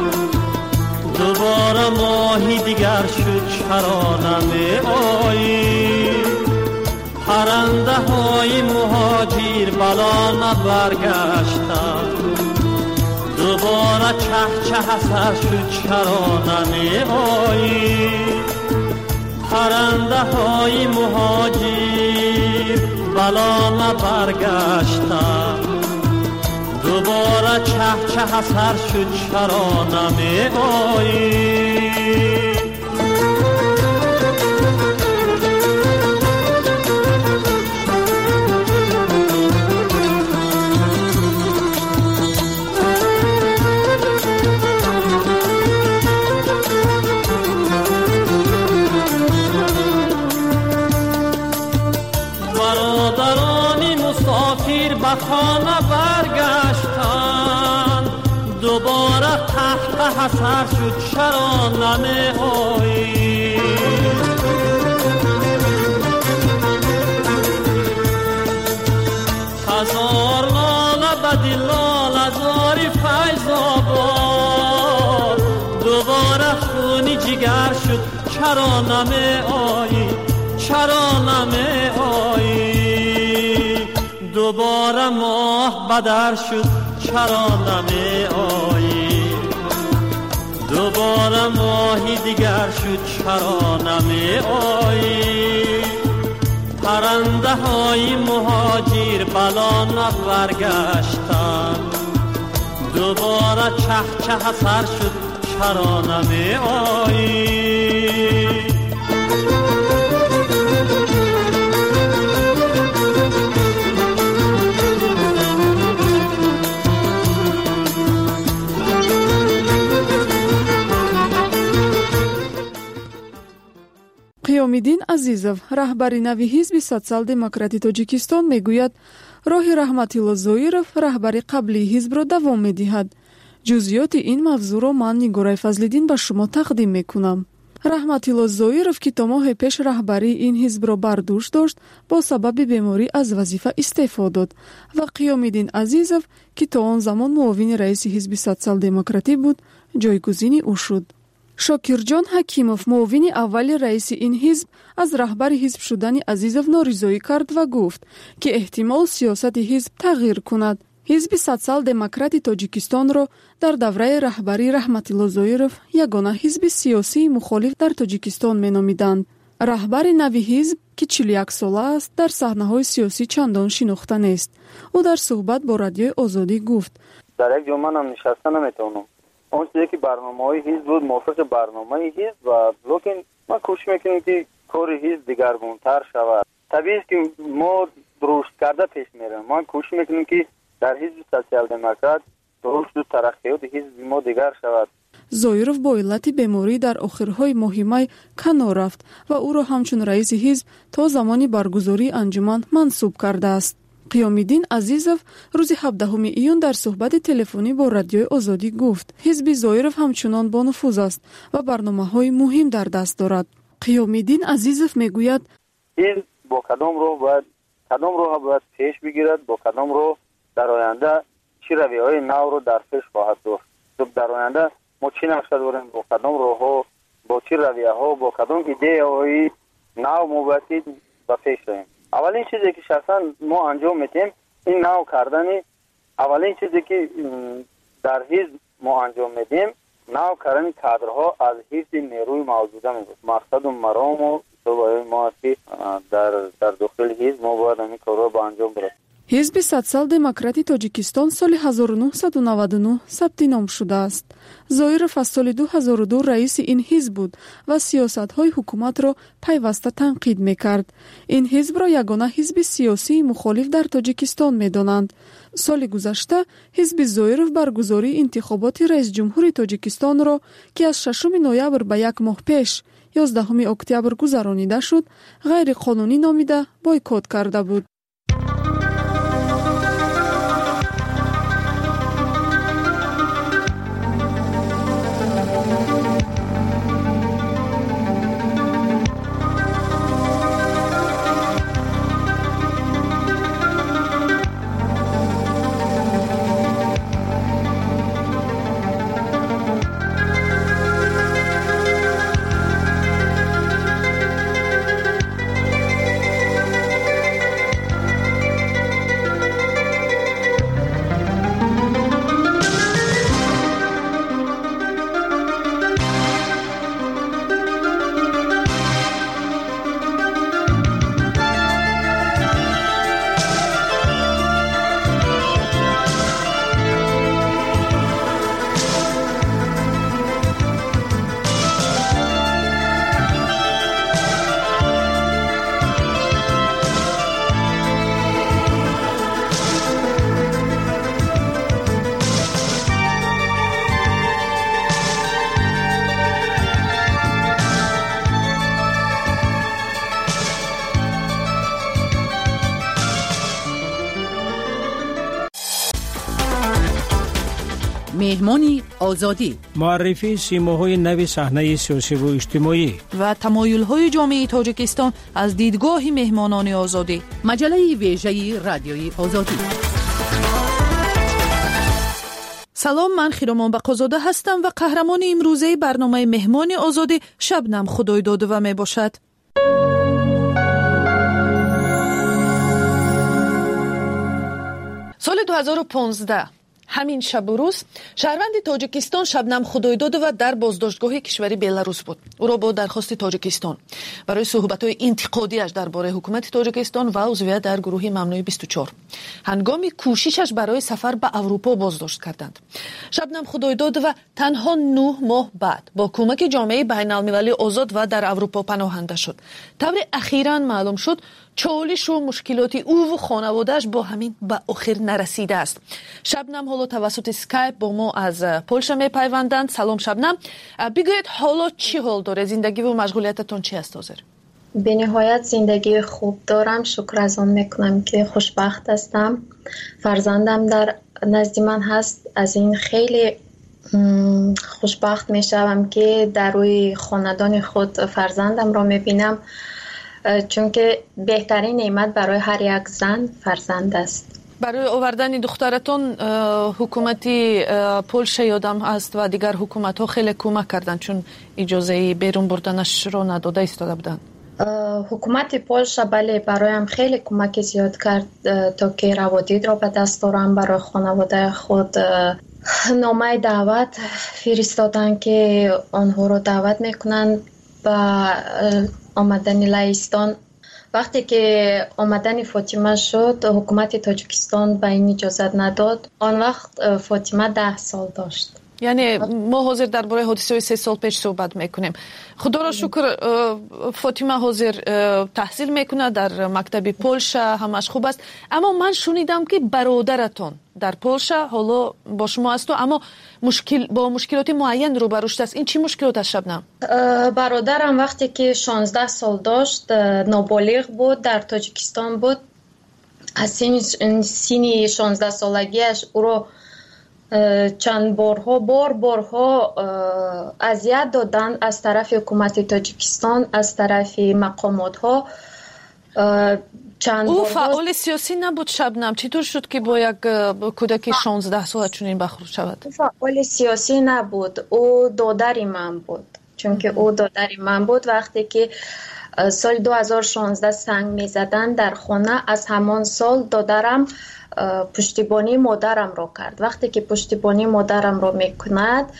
دوباره ماهی دیگر شد چرا نمی آیی، پرنده های مهاجر بلا نبرگشتن، دوباره چه سر شد چرا نمی آیی، پرنده های مهاجر بلا نبرگشتن، دوباره چه سر شد چرا نمی آیی. برادرانی مسافر به خانه برگشتن، دوباره تحت حسر شد چرا نمی آیی، هزار لاله به دل لاله زاری فیض آباد، دیگر شد چرا نمی آیی چرا نمی آیی دوباره ماه بدر شد چرا نمی آیی دوباره ماهی دیگر شد چرا نمی آیی پرنده های مهاجر بلا نبرگشتن دوباره چه چه سر شد چرا نمی آیی қиёмиддин Азизов, раҳбари нави ҳизби социал-демократи Тоҷикистон мегӯяд, роҳи Раҳматилло Зоиров, раҳбари қаблии ҳизбро давом медиҳад. ҷузъиёти ин мавзӯъро ман Нигораи Фазлиддин ба шумо тақдим мекунам. Раҳматилло Зоиров, ки то моҳе пеш раҳбарии ин ҳизбро бар дӯш дошт, бо сабаби беморӣ аз вазифа истеъфо дод ва Қиёмиддин Азизов, ки то он замон муовини раиси ҳизби социал-демократӣ буд, ҷойгузини ӯ шуд. Шокирҷон Ҳакимов, муовини аввали раиси ин ҳизб, аз раҳбари ҳизб шудани Азизов норизоӣ кард ва гуфт, ки эҳтимол сиёсати ҳизб тағйир кунад. ҳизби социал-демократи Тоҷикистонро дар давраи раҳбарии Раҳматилло Зоиров ягона ҳизби сиёсии мухолиф дар Тоҷикистон меномиданд. раҳбари нави ҳизб, ки 41 сола аст, дар саҳнаҳои сиёсӣ чандон шинохта нест. ӯ дар суҳбат бо Радиои Озодӣ гуфт: дар як ҷо манам нишаста наметавонам. он чизе ки барномаҳои ҳизб буд мувофиқи барномаи ҳизб ва лекин ма кӯшиш мекунем ки кори ҳизб дигаргунтар шавад. табиист ки мо рушд карда пеш меравем. ма кӯшиш мекунем ки дар ҳизби социал-демократ рушду тараққиёти ҳизби мо дигар шавад. Зоиров бо иллати беморӣ дар охирҳои моҳи май канор рафт ва ӯро ҳамчун раиси ҳизб то замони баргузории анҷуман мансуб кардааст. Қиёмиддин Азизов рӯзи 17 июн дар суҳбати телефонӣ бо Радиои Озодӣ гуфт: ҳизби Зоиров ҳамчунон бонуфуз аст ва барномаҳои муҳим дар даст дорад. Қиёмиддин Азизов мегӯяд: ҳизб бо кадом роҳ бояд пеш бигирад, бо кадом роҳ дар оянда чӣ равияҳои навро дар пеш хоҳад дошт. дар оянда мо чӣ нақша дорем, бо кадом роҳҳо, бо чӣ равияҳо, бо кадом идеяҳои нав мо бояд ба пеш равем. аввалин чизе ки шахсан мо анҷом медиҳем, ин нав кардани аввалин чизе ки дар ҳизб мо анҷом медиҳем, нав кардани кадрҳо аз ҳифзи нерӯи мавҷуда мебошад. мақсаду марому исобаи мо аст ки дар дохили ҳизб мо бояд ин корро ба анҷом бирем. ҳизби социал-демократи Тоҷикистон соли 1999 сабти ном шудааст. Зоиров аз соли 2002 раиси ин ҳизб буд ва сиёсатҳои ҳукуматро пайваста танқид мекард. ин ҳизбро ягона ҳизби сиёсии мухолиф дар Тоҷикистон медонанд. соли гузашта ҳизби Зоиров баргузории интихоботи раисҷумҳури Тоҷикистонро, ки аз 6 ноябр ба як моҳ пеш 11 октябр гузаронида шуд, ғайриқонунӣ номида бойкот карда буд. مهمانی آزادی، معرفی سیماهای نوی صحنه سیاسی و اجتماعی و تمایل‌های جامعه تاجیکستان از دیدگاه مهمانان آزادی. مجله ویژه رادیوی آزادی. سلام، من خیرامان بقازاده هستم و قهرمان امروزه برنامه مهمان آزادی شبنم خدایدادوه می باشد. سال 2015 همین شب و روز شهروند تاجیکستان شبنم خدایدادوه در بازداشتگاه کشوری بلاروس بود. او را با درخواست تاجیکستان برای صحبت‌های انتقادیش درباره حکومت تاجیکستان و عضویت در گروه ممنوع 24 هنگام کوششش برای سفر به اروپا بازداشت کردند. شبنم خدایدادوه تنها 9 ماه بعد با کمک جامعه بین‌المللی آزاد و در اروپا پناهنده شد. طور اخیراً معلوم شد چالش و مشکلات او و خانواده‌اش با همین به آخر نرسیده است. شبنم حالا توسط اسکایپ با ما از پولشا میپیوندند. سلام شبنم، بگویید حالا چی حال داره؟ زندگی و مشغولیتتون چی است حاضر؟ به نهایت زندگی خوب دارم، شکر از آن میکنم که خوشبخت هستم. فرزندم در نزد من هست، از این خیلی خوشبخت میشم که در روی خاندان خود فرزندم را میبینم، چون که بهترین نعمت برای هر یک زن فرزند است. برای آوردن دخترتون حکومتی پولشا یادم است و دیگر حکومت ها خیلی کمک کردن، چون اجازه بیرون بردنش رو نداده ایستاده بودن. حکومت پولشا بله برایم خیلی کمک زیاد کرد تا که روادید را به دست دارم. برای خانواده خود نامه دعوت فرستادن که آنها را دعوت میکنن به آمدن لهستان. وقتی که آمدن فاطمه شد حکومت تاجیکستان به این اجازت نداد. آن وقت فاطمه 10 سال داشت. یعنی ما حاضر درباره حادثه 3 سال پیش صحبت میکنیم. خدا را شکر فاطمه حاضر تحصیل میکنه در مکتب پولشا، همش خوب است. اما من شنیدم که برادرتون در پولشا حالا با شما است، اما با مشکلات معین روبرو شده است. این چی مشکلات است شبنم؟ برادرم وقتی که 16 سال داشت نابالغ بود، در تاجیکستان بود. از سن 16 سالگیش او را چند بارها اذیت دادن از طرف حکومت تاجیکستان، از طرف مقامات ها. او فعال سیاسی نبود شبنم، چطور شد که با یک کودک 16 ساله چنین برخورد شود؟ فعال سیاسی نبود، او دادر من بود. چون که او دادر من بود وقتی که سال 2016 سنگ می زدن در خانه، از همان سال دادرم پشتیبانی مادرم را کرد. وقتی که پشتیبانی مادرم را میکند،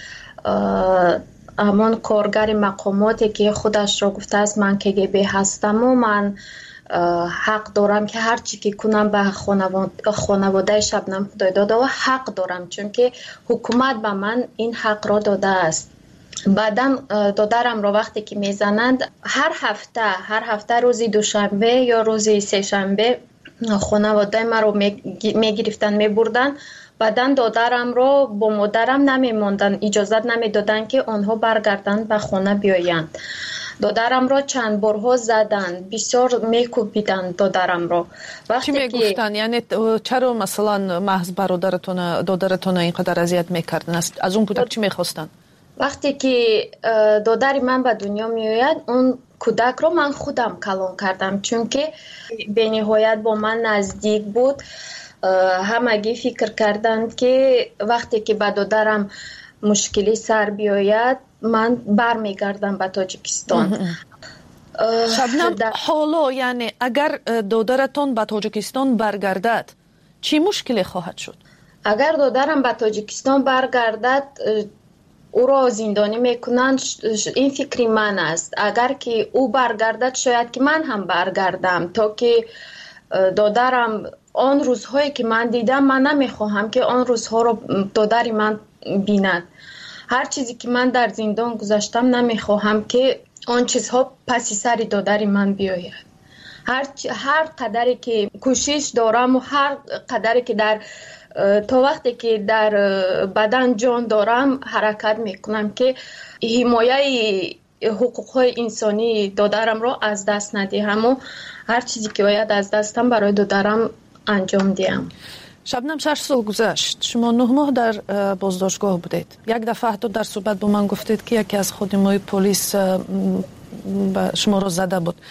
همون کارگر مقاماتی که خودش را گفته است من KGB هستم و من حق دارم که هر چی که کنم به خانواده شبنم خدایدادوه حق دارم، چون که حکومت به من این حق را داده است. بعدم دادرم را وقتی که میزنند هر هفته روزی دوشنبه یا روزی سه شنبه خانواده من رو میگرفتن میبردن. بعدن دادرم رو با مادرم نمیماندن، اجازت نمیدادن که آنها برگردن به خانه بیایند. دادرم را چند بارها زدن، بسیار میکوبیدن دادرم را. چی میگفتن؟ یعنی چرا مثلا محض دادرتون اینقدر اذیت میکردن؟ از اون کودک چی میخواستن؟ وقتی که دادر من به دنیا میآید اون کودک رو من خودم کلان کردم، چون که به نهایت با من نزدیک بود. همگی فکر کردند که وقتی که به دادرم مشکلی سر بیاید من برمیگردم به تاجیکستان. شبنم حالا یعنی اگر دادرتون به تاجیکستان برگردد چی مشکلی خواهد شد؟ اگر دادرم به تاجیکستان برگردد او را زندانی میکنن. این فکری من است. اگر که او برگردد شاید که من هم برگردم، تا که دادرم آن روزهایی که من دیدم من نمیخواهم که آن روزها رو دادر من بیند. هر چیزی که من در زندان گذاشتم نمیخواهم که آن چیزها پس سر دادر من بیاید. هر قدری که کوشش دارم و هر قدری که تا وقتی که در بدن جان دارم حرکت میکنم که حمایت حقوقهای انسانی دادرم را از دست ندهم و هر چیزی که باید از دستم برای دادرم انجام دهم. شبنم 6 سال گذشت، شما 9 ماه در بازداشتگاه بودید. یک دفعه حتی در صحبت با من گفتید که یکی از خادمای پلیس شما را زده بود.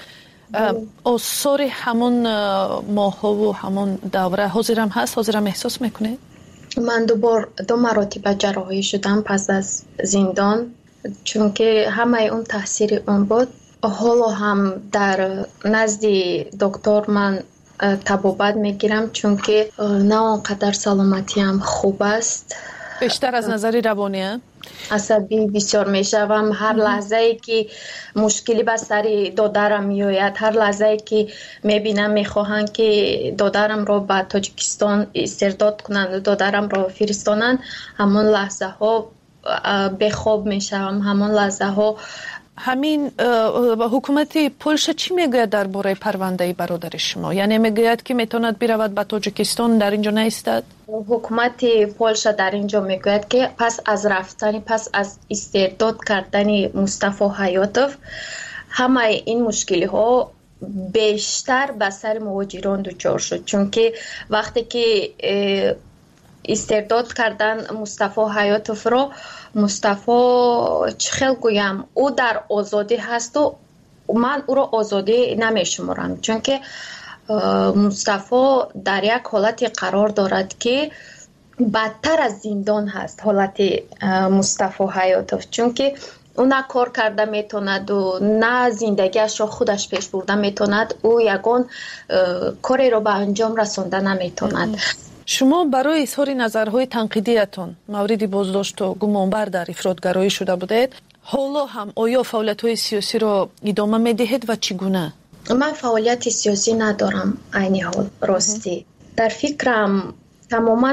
آثار همون ماها و همون دوره حاضرم هست؟ حاضرم احساس میکنه؟ من دو مراتب جراحی شدم پس از زندان، چون که همه اون تاثیر اون بود. حالا هم در نزد دکتر من طبابت میگیرم، چون که نه اونقدر سلامتیم خوب است. بیشتر از نظر روانی عصبی بسیار میشوم. هر لحظه ای که مشکلی به سر دادرم میآید، هر لحظه ای که میبینم میخواهند که دادرم رو به تاجیکستان استرداد کنند، دادرم رو فرستانند، همون لحظه ها به خواب میشوم. همون لحظه ها همین حکومت پولش چی میگوید درباره پرونده برادر شما؟ یعنی میگوید که میتواند برود به تاجیکستان، در اینجا نیستد؟ حکومت پولش در اینجا میگوید که پس از استرداد کردن مصطفی حیاتوف همه این مشکلی ها بیشتر به سر مهاجران دچار شد، چون که وقتی که استرداد کردن مصطفی حیاتوف رو، مصطفی چه خیلی گویم او در آزادی هست و من او رو آزادی نمیشمارم، چون که مصطفی در یک حالتی قرار دارد که بدتر از زندان هست حالت مصطفی حیاتوف، چون که او نه کار کرده میتوند و نه زندگیش رو خودش پیش برده میتوند، او یگان کاری رو به انجام رسانده نمیتوند. شما برای اظهار نظرهای تنقیدیتون مورد بازداشت و گمانبر در افراطگرایی شده بودید. حالا هم آیا فعالیت‌های سیاسی را ادامه می‌دهید و چگونه؟ من فعالیت سیاسی ندارم عین حال راستی. در فکرم تماما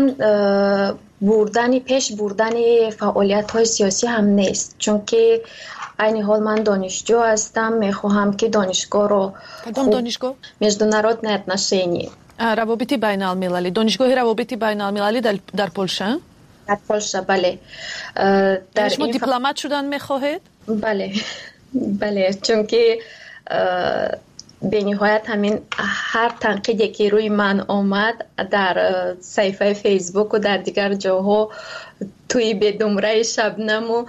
پیش بردن فعالیت‌های سیاسی هم نیست، چون که عین حال من دانشجو هستم. میخواهم که دانشگاه رو کدام دانشگاه؟ международное отношение. روابط بین المللی، دانشگاه روابط بین المللی در پولشه؟ در پولشه، بله. در شما دیپلمات شدن میخواهید؟ بله، چون که به نهایت همین هر تنقیدی که روی من آمد در صفحه فیسبوک و در دیگر جاها، توی بدمره شبنم و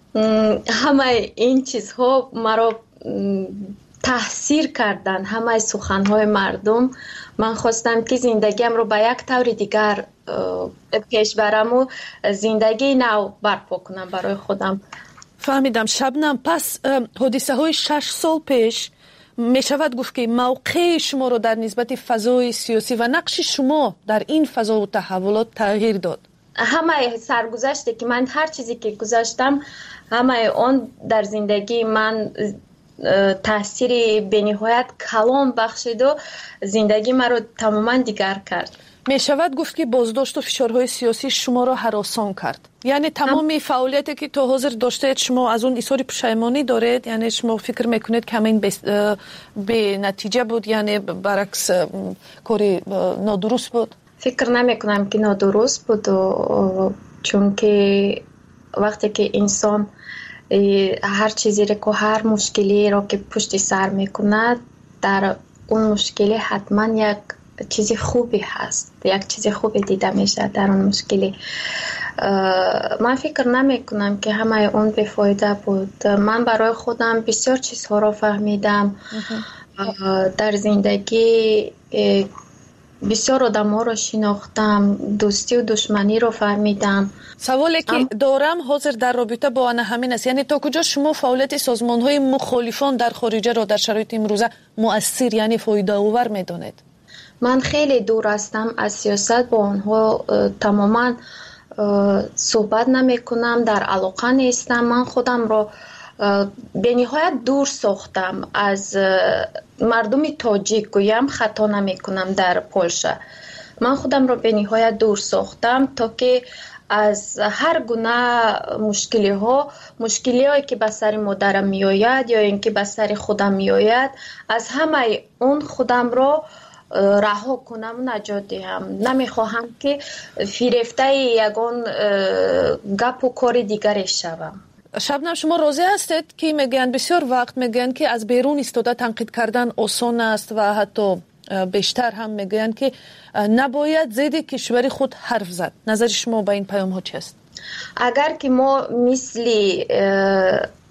همه این چیزها مرا تاثیر کردن، همه سخنهای مردم. من خواستم که زندگیم رو به یک طور دیگر پیش برم و زندگی نو برپا کنم برای خودم. فهمیدم. شبنم، پس حادثه های 6 سال پیش می شود گفت که موقع شما رو در نسبت فضای سیاسی و نقش شما در این فضا و تحولات تغییر داد؟ همه سرگذشته که من هر چیزی که گذاشتم، همه اون در زندگی من تاثیر بنهایت کلان بخشید و زندگی من رو تماما دیگر کرد. می شود گفت که بازداشت و فشارهای سیاسی شما را هراسان کرد. یعنی تمامی فعالیتی که تا حاضر داشتید شما از اون اظهار پشیمانی دارید؟ یعنی شما فکر میکنید که همین به نتیجه بود، یعنی برعکس کاری نادرست بود؟ فکر نمیکنم که نادرست بود، چون که وقتی که انسان هر چیزی رو، هر مشکلی رو که پشت سر میکند، در اون مشکلی حتما یک چیز خوبی هست، یک چیز خوبی دیده میشه در اون مشکلی. من فکر نمی کنم که همه اون بفایده بود. من برای خودم بسیار چیزها رو فهمیدم در زندگی، بسیار آدم ها رو شناختم، دوستی و دشمنی رو فهمیدم. سوالی که دارم حاضر در رابطه با آن همین است، یعنی تا کجا شما فعالیت سازمان های مخالفان در خارجه را در شرایط امروزه مؤثر، یعنی فایده آور میدونید؟ من خیلی دور هستم از سیاست، با آنها تماما صحبت نمی کنم، در علاقه نیستم. من خودم را به نهایت دور ساختم از مردم تاجیک، گویم خطا نمی کنم در پولشه. من خودم را به نهایت دور ساختم تا که از هر گونه مشکلی هایی که به سر مادرم می آید یا اینکه به سر خودم می آید، از همه اون خودم را رها کنم و نجات دهم. نمیخواهم که فریفته یگان گپ و کار دیگری شوم. شبنم، شما راضی هستید که میگن بسیار وقت میگن که از بیرون ایستاده تنقید کردن آسان است و حتی بیشتر هم میگن که نباید ضد کشور خود حرف زد؟ نظر شما با این پیام ها چی است؟ اگر که ما مثل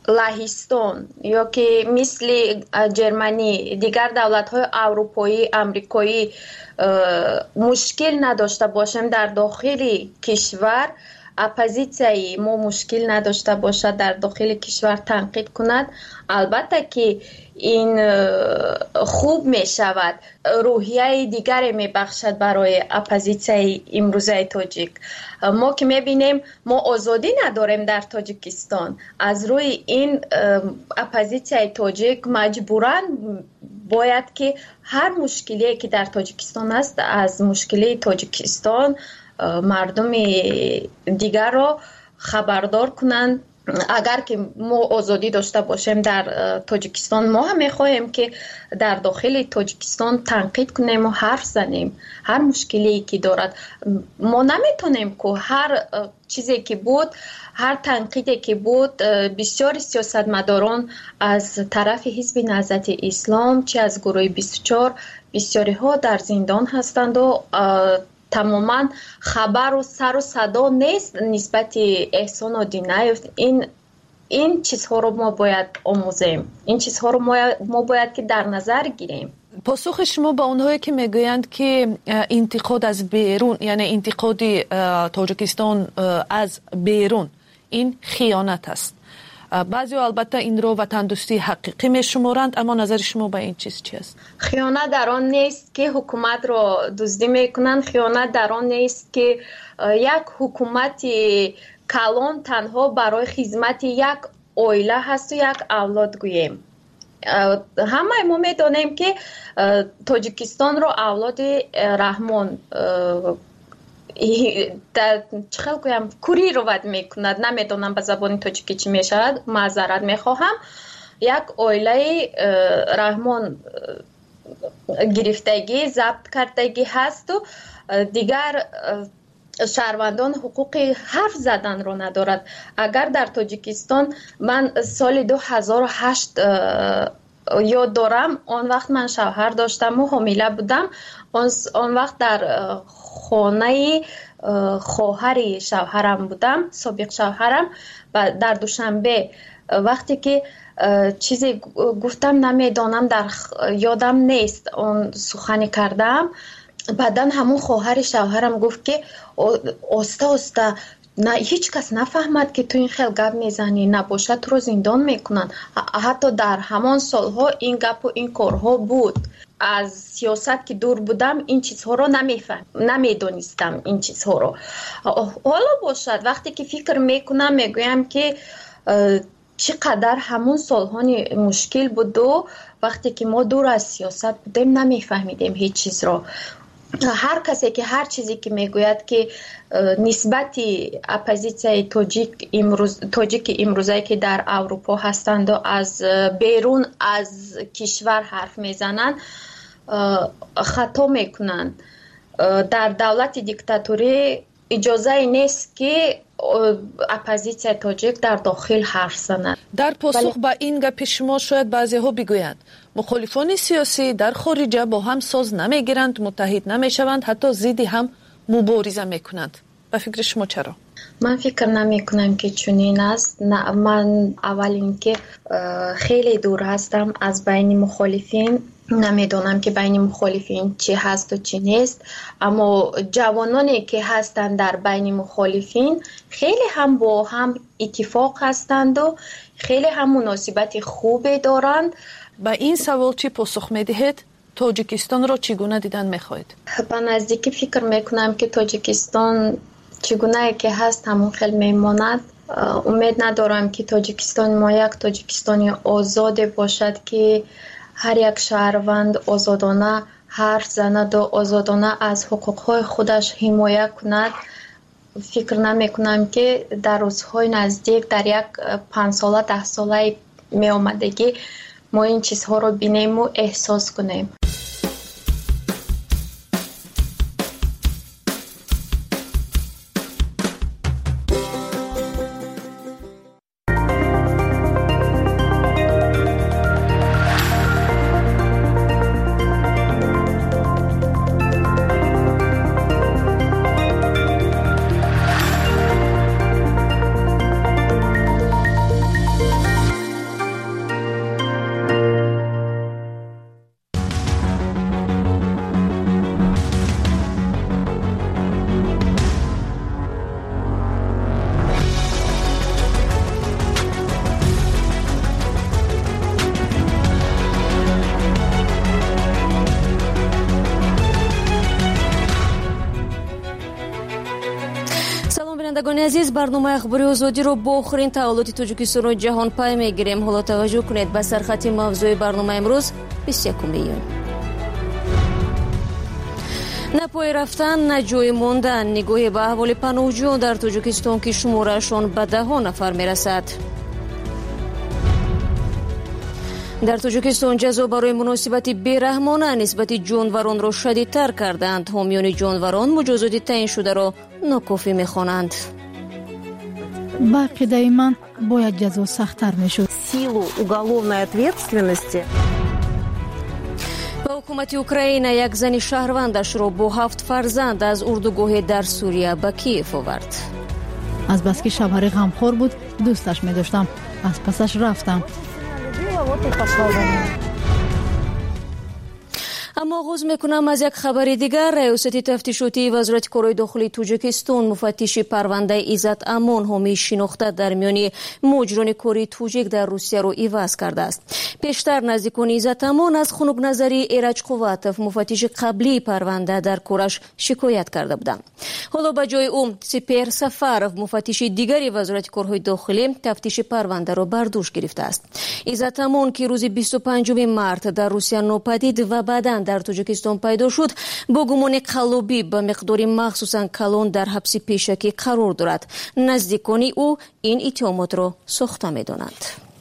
لهستان یا که مثل جرمنی دیگر دولت‌های اروپایی امریکایی مشکل نداشته باشیم در داخل کشور، اپوزیسیای ما مشکل نداشته باشد در داخل کشور تنقید کند، البته که این خوب می شود، روحیه دیگری می بخشد برای اپوزیسیای امروزه تاجیک. ما که می بینیم ما آزادی نداریم در تاجیکستان، از روی این اپوزیسیای تاجیک مجبوراً باید که هر مشکلی که در تاجیکستان است از مشکلی تاجیکستان مردم دیگر را خبردار کنند. اگر که ما آزادی داشته باشیم در تاجیکستان، ما هم میخواهیم که در داخل تاجیکستان تنقید کنیم و حرف زنیم هر مشکلی که دارد. ما نمیتونیم که هر چیزی که بود، هر تنقیدی که بود، بسیار سیاستمداران از طرف حزب نهضت اسلام چه از گروه 24 بسیاری ها در زندان هستند و تماما خبر و سر و صدا نیست نسبت احسان آدینایف. این چیزها رو ما باید آموزیم، این چیزها رو ما باید که در نظر گیریم. پاسخ شما با اونهایی که میگویند که انتقاد از بیرون، یعنی انتقاد تاجیکستان از بیرون، این خیانت است. بعضی البته این رو وطن دوستی حقیقی میشمارند، اما نظر شما به این چیز چی است؟ خیانت در آن نیست که حکومت رو دزدی میکنند، خیانت در آن نیست که یک حکومت کلان تنها برای خدمت یک عائله هست و یک اولاد گوییم. همه ما میدانیم که تاجیکستان رو اولاد رحمان در چخل گویم کوری رو ود میکند، نمیدونم به زبان تاجیکی چی میشد، معذرت میخواهم. یک عائله رحمان گرفتگی ضبط کردگی هست و دیگر شهروندان حقوق حرف زدن رو ندارد. اگر در تاجیکستان من سال 2008 یاد دارم، آن وقت من شوهر داشتم و حامله بودم. آن وقت در خانه خواهر شوهرم بودم، سابق شوهرم، و در دوشنبه وقتی که چیزی گفتم نمیدانم، در یادم نیست، اون سخنی کردم. بعدن همون خواهر شوهرم گفت که آسته نه، هیچ کس نفهمد که تو این خیلی گپ میزنی، نباشه تو رو زندان میکنن. حتی در همان سالها این گپ و این کارها بود. از سیاست که دور بودم این چیزها رو نمیدونستم این چیزها رو. حالا باشد وقتی که فکر میکنم میگویم که چقدر همون سالها مشکل بود و وقتی که ما دور از سیاست بودیم نمیفهمیدیم هیچ چیز رو. هر کسی که هر چیزی که میگوید که نسبت اپوزیسیای تاجیک امروزه که در اروپا هستند و از بیرون از کشور حرف میزنند خطا میکنند. در دولت دیکتاتوری اجازه نیست که اپوزیسیای تاجیک در داخل حرف زند. در پاسخ به این گپ شما شاید بعضی ها بگویند مخالفان سیاسی در خارج با هم ساز نمیگیرند، متحد نمیشوند، حتی ضد هم مبارزه میکنند. به فکر شما چرا؟ من فکر نمی کنم که چنین است. نه، من اول اینکه خیلی دور هستم از بین مخالفین، نمیدونم که بین مخالفین چی هست و چی نیست، اما جوانانی که هستند در بین مخالفین خیلی هم با هم اتفاق هستند و خیلی هم مناسبت خوبی دارند. با این سوال چی پاسخ میدهید؟ تاجیکستان را چگونه دیدن میخواهید؟ به نزدیکی فکر میکنم که تاجیکستان چگونه که هست همون خیلی میماند. امید ندارم که تاجیکستان ما یک تاجیکستانی آزاد باشد که هر یک شهروند آزادانه حرف زند و آزادانه از حقوقهای خودش حمایت کند. فکر نمی کنم که در روزهای نزدیک در یک 5 ساله 10 ساله می آمدگی ما این چیزها رو بینیم و احساس کنیم. بینندگان عزیز، برنامه اخباری آزادی رو با آخرین تحولات تاجیکستان و جهان پی میگیریم. حالا توجه کنید به سرخط موضوع برنامه امروز 21 میلیون. نه پای رفتن نه جای ماندن، نگاهی به احوال پناهجویان در تاجیکستان که شمارهشان به 10 نفر میرسد. در تاجیکستان جزا برای مناسبت بیرحمانه نسبت جانوران را شدیدتر کردند. حامیان جانوران مجازات تعیین شده را ناکافی می‌خوانند. با عقیده من باید جزا سخت‌تر می‌شد. سیلو уголовной ответственности. با حکومت اوکراین یک زن شهروندش را با 7 فرزند از اردوگاه در سوریه به کیف آورد. از بس که شوهر غمخوار بود دوستش می‌داشتم، از پسش رفتم. اما آغاز میکنم از یک خبر دیگر. ریاست تفتیشاتی وزارت کارهای داخلی تاجیکستان مفتش پرونده عزت امان حامی شناخته در میان مجران کاری توجیک در روسیه را عوض کرده است. پیشتر نزدیکان عزت امان از خنک نظری ایرج قواتوف مفتش قبلی پرونده در کارش شکایت کرده بودند. حالا به جای او سپهر سفرов مفتش دیگری وزارت کارهای داخلی تفتیش پرونده را بر دوش گرفته است. عزت امان که روز 25 مارس در روسیه ناپدید و بعداً در تاجیکستان پیدا شد، با گمان قلابی به مقداری مخصوصاً کلان در حبس پیشکی قرار دارد. نزدیکانی او این اتهامات را ساخته می‌دانند.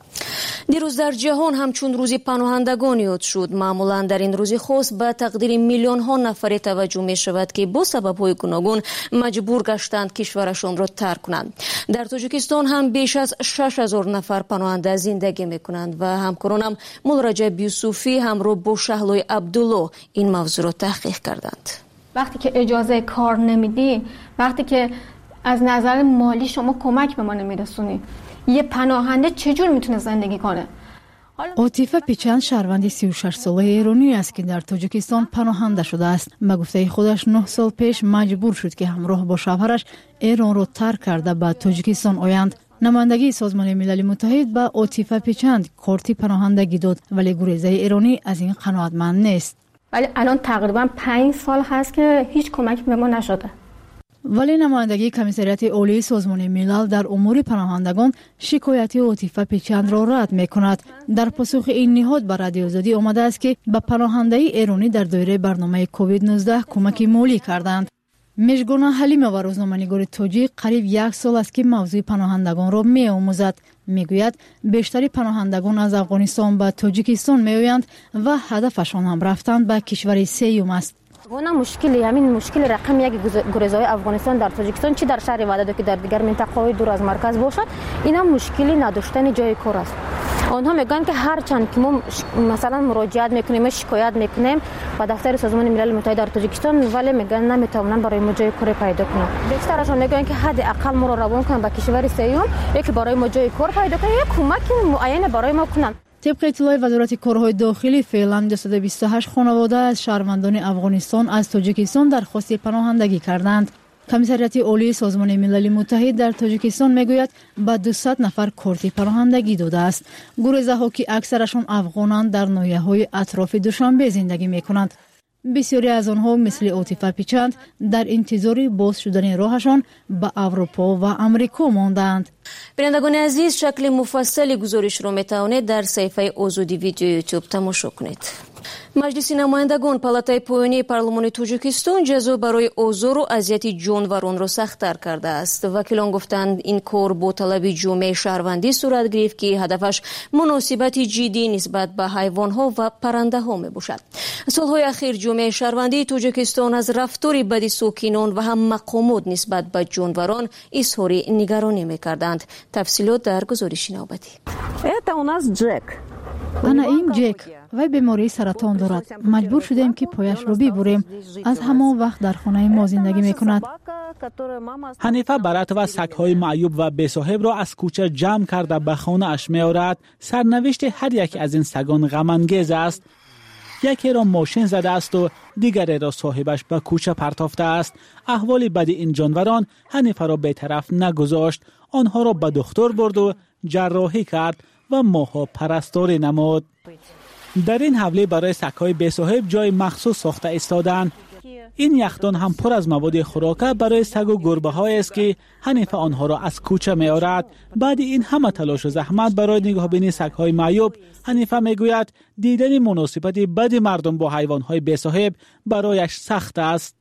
دیروز در جهان همچون روز پناهندگان یاد شد. معمولاً در این روز خاص به تقدیر میلیون ها نفر توجه می شود که با سبب های گوناگون مجبور گشتند کشورشان را ترک کنند. در تاجیکستان هم بیش از 6000 نفر پناهنده زندگی می کنند و همکارانم مولا رجب یوسفی همراه با شهلای عبدالله این موضوع را تحقیق کردند. وقتی که اجازه کار نمیدی، وقتی که از نظر مالی شما کمک به ما نمیرسونی، یه پناهنده چجور میتونه زندگی کنه؟ عاطفه پیچان شهروند 36 ساله ایرانی است که در تاجیکستان پناهنده شده است. به گفته خودش 9 سال پیش مجبور شد که همراه با شوهرش ایران را ترک کرده به تاجیکستان آیند. نمایندگی سازمان ملل متحد به عاطفه پیچان کارت پناهندگی داد، ولی گریزه ایرانی از این قناعتمند نیست. ولی الان تقریبا 5 سال هست که هیچ کمک به ما نشده. ولی نمایندگی کمیسریت عالی سازمان ملل در امور پناهندگان شکایت عاطفه پیچان را رد می‌کند. در پاسخ این نهاد به رادیو آزادی آمده است که به پناهنده ایرانی در دایره برنامه کووید 19 کمک مالی کردند. مژگانا حلیمه و روزنامه‌نگار تاجیک قریب 1 سال است که موضوع پناهندگان را می‌آموزد. میگوید بیشتر پناهندگان از افغانستان به تاجیکستان می‌آیند و هدفشان هم رفتن به کشور سوم است. همین مشکل رقم یک گریزهای افغانستان در تاجیکستان چی در شهر وادادو که در دیگر منطقه‌های دور از مرکز باشد، اینا مشکلی نداشتن جای کار است. آنها میگن که هر چند که ما مثلا مراجعت میکنیم، شکایت میکنیم با دفتر سازمان ملل متحد در تاجیکستان، ولی میگن نمیتونن برای ما جای کار پیدا کنن. بیشترشون میگن که حداقل ما رو روان کنن به کشور سوم، یکی برای ما جای کار پیدا کنن، یک کمک معین برای ما کنن. طبق اطلاع وزارت کارهای داخلی فعلا 228 خانواده از شهروندان افغانستان از تاجیکستان درخواست پناهندگی کردند. کمیسریت عالی سازمان ملل متحد در تاجیکستان میگوید به 200 نفر کارت پناهندگی داده است. گروه‌ها که اکثرشان افغانان در ناحیه‌های اطراف دوشنبه زندگی میکنند. بسیاری از آنها مثل عاطفه پیچان در انتظار باز شدن راهشان به اروپا و امریکا ماندند. بینندگان عزیز، شکل مفصل گزارش را میتوانید در صفحه آزادی ویدیو یوتیوب تماشا کنید. مجلس نمایندگان پالاتای پایانی پارلمان تاجیکستان جزا برای آزار و اذیت جانوران را سخت‌تر کرده است. وکیلان گفتند این کار با طلب جامعه شهروندی صورت گرفت که هدفش مناسبت جدی نسبت به حیوان‌ها و پرنده‌ها میباشد. سالهای اخیر جامعه شهروندی تاجیکستان از رفتار بد ساکنان و هم مقامات نسبت به جانوران اظهار نگرانی می‌کردند. تفصیلات در گزارش نوبتی. انا این جک وی بیماری سرطان دارد. مجبور شدیم که پایش رو ببریم. از همان وقت در خانه ما زندگی میکند. حنیفه برات و سگ‌های معیوب و بی‌صاحب را از کوچه جمع کرده به خانه اش می‌آورد. سرنوشت هر یک از این سگان غم‌انگیز است. یکی را ماشین زده است و دیگری را صاحبش به کوچه پرتافته است. احوال بد این جانوران حنیفه را بی‌طرف نگذاشت. آنها را به دکتر برد و جراحی کرد و ماها پرستاری نمود. در این حوله برای سگ‌های بی‌صاحب جای مخصوص ساخته ایستادند. این یخدان هم پر از مواد خوراکه برای سگ و گربه‌هایی است که حنیفه آنها را از کوچه می‌آورد. بعد این همه تلاش و زحمت برای نگهبانی سگ‌های معیوب، حنیفه میگوید دیدن مناسبت بد مردم با حیوان‌های بی‌صاحب برایش سخت است.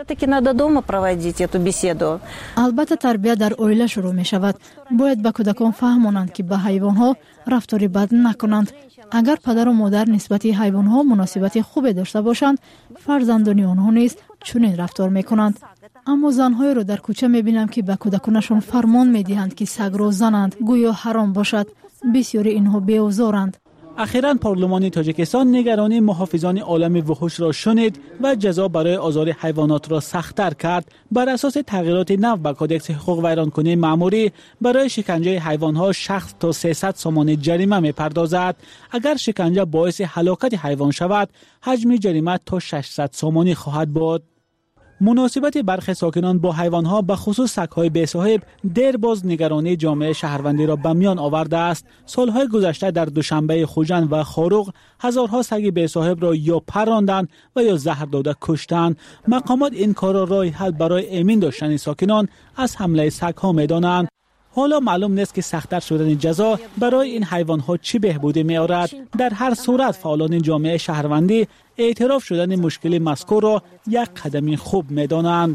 البته تربیت در اویله شروع می شود. باید به کودکان فهمانند که به حیوانها رفتاری بد نکنند. اگر پدر و مادر نسبت حیوانها مناسبت خوبی داشته باشند، فرزندان آنها نیز چنین رفتار می کنند. اما زنهای را در کوچه می بینم که به کودکانشان فرمان می دهند که سگ را زنند، گویا حرام باشد. بسیاری اینها بی‌آزارند. اخیراً پارلمان تاجیکستان نگرانی محافظان عالم وحوش را شنید و جزا برای آزار حیوانات را سخت‌تر کرد. بر اساس تغییرات نو به کدکس حقوق ویرانکنی مأموری برای شکنجه حیوانات شخص تا 300 سومان جریمه می‌پردازد. اگر شکنجه باعث هلاکت حیوان شود، حجم جریمه تا 600 سومانی خواهد بود. مناسبت برخی ساکنان با حیوانها به خصوص سگ‌های بی‌صاحب دیر باز نگرانی جامعه شهروندی را به میان آورده است. سالهای گذشته در دوشنبه خوجند و خاروق هزارها سگ بی‌صاحب را یا پراندند و یا زهر داده کشتند. مقامات این کار را راه حل برای امین داشتن ساکنان از حمله سگ‌ها می‌دانند. حالا معلوم نیست که سخت‌تر شدن جزا برای این حیوان‌ها چی بهبودی می‌آورد. در هر صورت فعالان جامعه شهروندی اعتراف شدن مشکل مذکور را یک قدم خوب می‌دانند.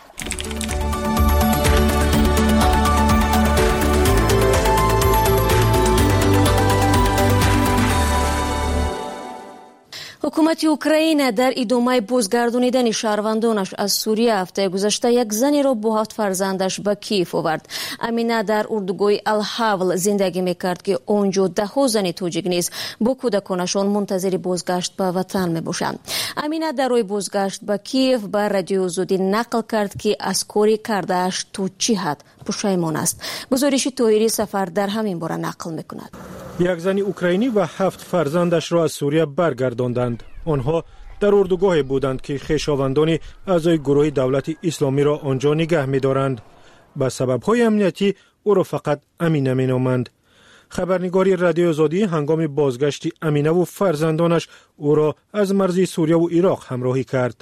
حکومت اوکراین در ادامه بازگردانیدن شهروندانش از سوریه هفته گذشته یک زنی را با 7 فرزندش به کیف آورد. امینه در اردوگاه الحول زندگی میکرد که آنجا 10 زن تاجیک نیز با کودکانشان منتظر بازگشت به وطن میباشند. امینه در روی بازگشت به کیف به رادیو آزادی نقل کرد که از کاری کرده‌اش تو چی حد پشیمان است. گزارش طاهری سفر در همین باره نقل میکند. یک زن اوکراینی و 7 فرزندش را از سوریه برگرداندند. آنها در اردوگاهی بودند که خویشاوندان اعضای گروه دولت اسلامی را آنجا نگه می‌دارند. به سبب‌های امنیتی او را فقط امینه می‌نامند. خبرنگاری رادیو آزادی هنگام بازگشت امینه و فرزندانش او را از مرزی سوریه و عراق همراهی کرد.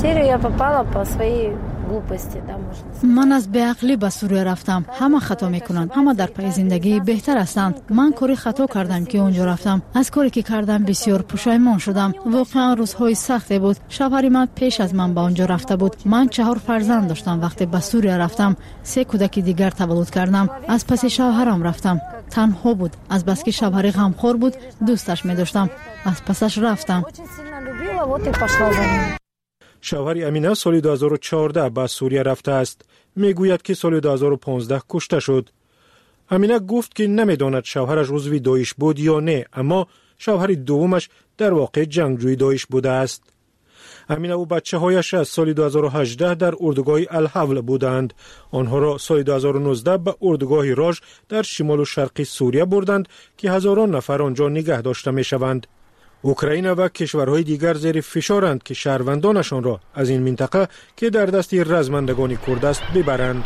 من از بی‌عقلی به سوریه رفتم. همه خطا میکنند. همه در پی زندگی بهتر هستند. من کاری خطا کردم که اونجا رفتم. از کاری که کردم بسیار پشیمان شدم. واقعا روزهای سختی بود. شوهر من پیش از من به اونجا رفته بود. من 4 فرزند داشتم. وقتی به سوریه رفتم 3 کودک دیگر تولد کردم. از پس شوهرم رفتم. تنها بود. از بس که شوهر غمخوار بود دوستش می داشتم. از پسش رفتم. شوهر امینه سال 2014 به سوریه رفته است. میگوید که سال 2015 کشته شد. امینه گفت که نمیداند شوهرش عضو داعش بود یا نه، اما شوهر دومش در واقع جنگجوی داعش بوده است. امینه و بچه‌هایش از سال 2018 در اردوگاه الحول بودند. آنها را سال 2019 به اردوگاه راژ در شمال و شرق سوریه بردند که هزاران نفر آنجا نگه داشته میشوند. اوکراین و کشورهای دیگر زیر فشارند که شهروندانشان را از این منطقه که در دست رزمندگان کرد است ببرند.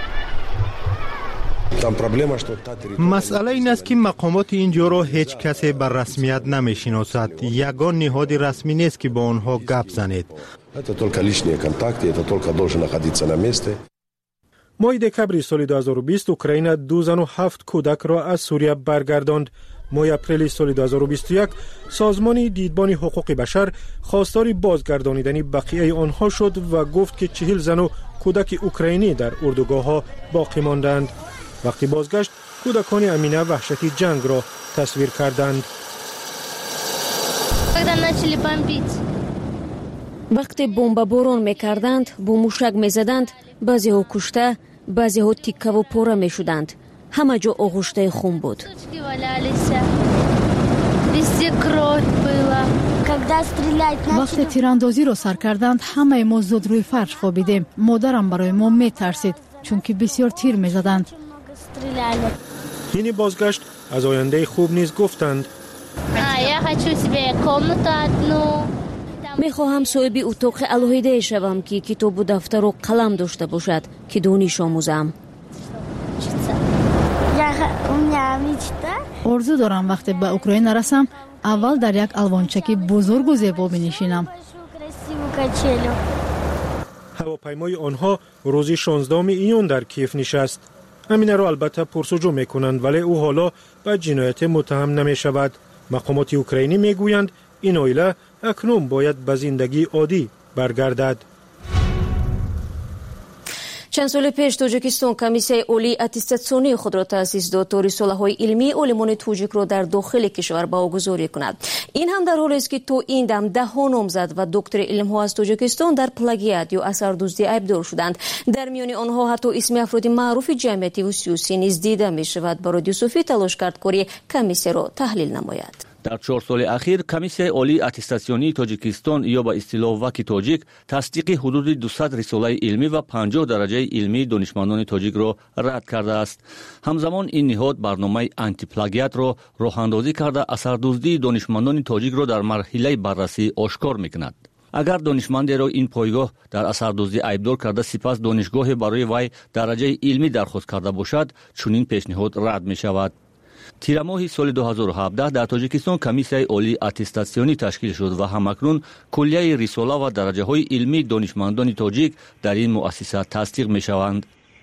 مسئله این است که مقامات اینجا را هیچ کسی بر رسمیت نمیشناسد. یگان نهاد رسمی نیست که با آنها گپ زنید. ماه دکبر سال 2020 اوکراین 2 زن و 7 کودک را از سوریه برگرداند. ماه اپریل سال 2021 سازمان دیدبان حقوق بشر خواستار بازگردانیدن بقیه آنها شد و گفت که 40 زن و کودک اوکراینی در اردوگاه‌ها باقی ماندند. وقتی بازگشت کودکان امینه وحشت جنگ را تصویر کردند. وقتی بمباران میکردند، با موشک میزدند، بعضی ها کشته، بعضی ها تیکه و پاره میشدند. همه جا آغشته خون بود. وقتی تیراندازی را سر کردند همه ما زود روی فرش خوابیدیم. مادرم برای ما میترسید چون که بسیار تیر میزدند. این بازگشت از آینده خوب نیز گفتند. میخواهم صاحب اتاق الهیده شوم که کتاب و دفتر و قلم داشته باشد که دانش آموزم. آرزو دارم وقتی به اوکراین رسم اول در یک الوانچکی بزرگ و زیبا بنشینم. هواپیمای آنها روز 16 ایون در کیف نشست. امینه را البته پرسجو میکنند ولی او حالا به جنایت متهم نمی شود. مقامات اوکراینی میگویند این عائله اکنون باید به زندگی عادی برگردد. چند سال پیش تاجیکستان کمیسیای عالی اتستاسیونی خود را تأسیس داد تا رساله‌های علمی عالمان تاجیک را در داخل کشور واگذاری کند. این هم در حالی است که تا این دم 10 نامزد و دکتر علم‌ها از تاجیکستان در پلاگیات یا اثردوزی ایبدار شدند. در میان آنها حتی اسم افراد معروف جمعیتی و سیاسی نیز دیده می شود. برای یوسفی تلاش کرد کاری کمیسیای را تحلیل نماید. در 4 سال اخیر کمیسیای عالی اتستاسیونی تاجیکستان یا به اصطلاح وکی تاجیک تصدیق حدود 200 رساله علمی و 50 درجه علمی دانشمندان تاجیک را رد کرده است. همزمان این نهاد برنامه آنتی پلاگیات را راه اندازی کرده اثردوزی دانشمندان تاجیک را در مرحله بررسی آشکار میکند. اگر دانشمندی را این پایگاه در اثردوزی ایبدار کرده سپس دانشگاه برای وی درجه علمی درخواست کرده باشد چنین پیشنهاد رد می شود. تیر ماه سال 2017 در تاجیکستان کمیسیای عالی اتستاسیونی تشکیل شد و همکنون کلیه رساله و درجه های علمی دانشمندان تاجیک در این مؤسسه تصدیق می شوند.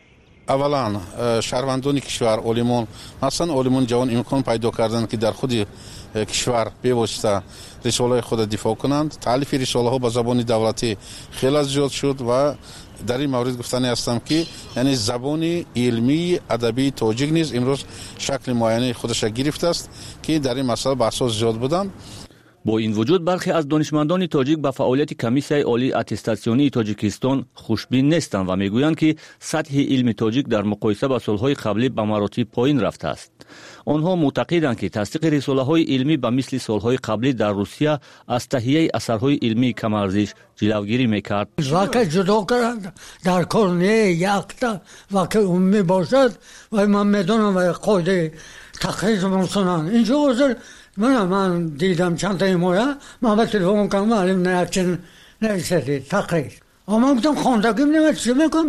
اولا شهروندان کشور عالمان مثلا عالمان جوان امکان پیدا کردند که در خود کشور به واسطه رساله خود دفاع کنند. تالیف رساله ها به زبان دولتی خیلی زیاد شد و در این مورد گفتنی هستم که یعنی زبان علمی ادبی تاجیک نیز امروز شکل معینه خودش گرفته است که در این مسئله بحث‌ها زیاد بودند. با این وجود برخی از دانشمندان تاجیک به فعالیت کمیسیای عالی اتستاسیونی تاجیکستان خوشبین نیستند و میگویند که سطح علم تاجیک در مقایسه با سالهای قبلی به مراتب پایین رفته است. آنها معتقدند که تصدیق رساله‌های علمی به مثل سالهای قبلی در روسیه از تهیه اثرهای علمی کم ارزش جلوگیری میکرد. وقتی جدا کردند در کارنه یکتا وقتی عمومی باشد و من میدونم و قاعده تخریص مصنان اینجا حاضر من دیدم چند تا ایمویا من به تلفن کنم معلوم نه چون نویسیدی تقریر اما گفتم خواندگیم نمید چه میکنم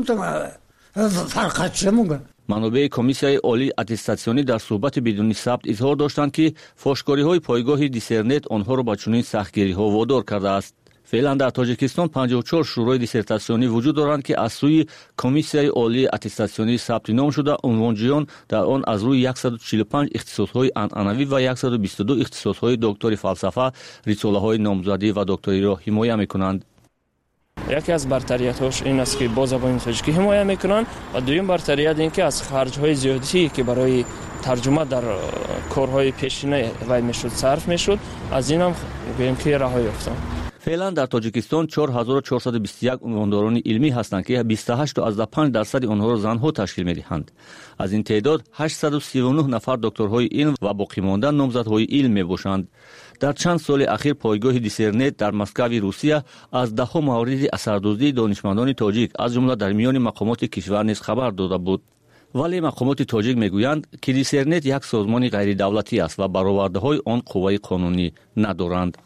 فرقت چه میگم. منابع کمیسیای عالی اتستاسیونی در صحبت بدون ثبت اظهار داشتند که فاشکاری های پایگاه دیسرنت آنها را به چنین سختگیری ها وادار کرده است. فعلا در تاجیکستان 54 شورای دیسرتاسیونی وجود دارند که از سوی کمیسیای عالی اتستاسیونی ثبت نام شده عنوانجویان در آن از روی 145 اختصاص‌های عنعنوی و 122 اختصاص‌های دکتری فلسفه، رساله‌های نامزدی و دکتری را حمایت می‌کنند. یکی از برتریت‌هاش این است که با زبان تاجیکی حمایت می‌کنند و دوم برتریت این که از خرج‌های زیادی که برای ترجمه در کارهای پیشینه وای میشد صرف میشد از این هم گویم که رهایی یافتند. فعلا در تاجیکستان 4421 عنوانداران علمی هستند که 28.5% آنها را زنها تشکیل می‌دهند. از این تعداد 839 نفر دکترهای علم و باقی مانده نامزدهای علم میباشند. در چند سال اخیر پایگاه دیسرنت در مسکو روسیه از ده‌ها مورد اثردوزی دانشمندان تاجیک از جمله در میان مقامات کشور نیز خبر داده بود. ولی مقامات تاجیک میگویند که دیسرنت یک سازمان غیر دولتی است و برآورده‌های آن قوه قانونی ندارند.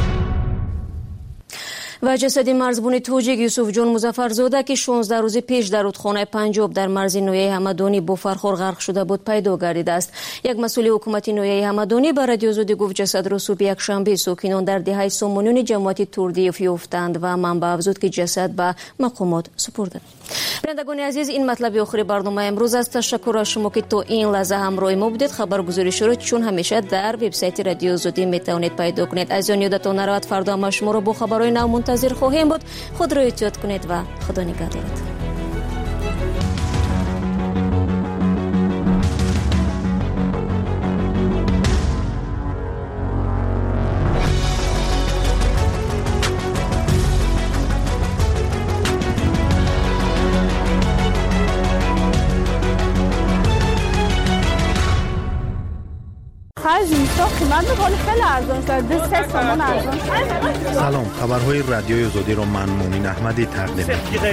و جسد مرزبان تاجیک یوسف جان مظفرزاده که 16 روز پیش در رودخانه پنجاب در مرز نویه همدانی با فرخور غرق شده بود پیدا گردیده است. یک مسئول حکومت نویه همدانی به رادیو آزادی گفت جسد را صبح یکشنبه ساکنان در دهه سامانیان جماعت توردیف یافتند و منبع افزود که جسد به مقامات سپردند. بینندگان عزیز، این مطلب آخر برنامه امروز است. تشکر از شما که تا این لحظه همراه ما بودید. خبرگزاری شروع چون همیشه در وبسایت رادیو آزادی میتوانید پیدا کنید. از آن یادتان نرود فردا ما شما را با خبرهای نو منتظر خواهیم بود. خود را احتیاط کنید و خدا نگهدارت. سلام، خبرهای رادیوی آزادی را من مومن احمدی تقدیم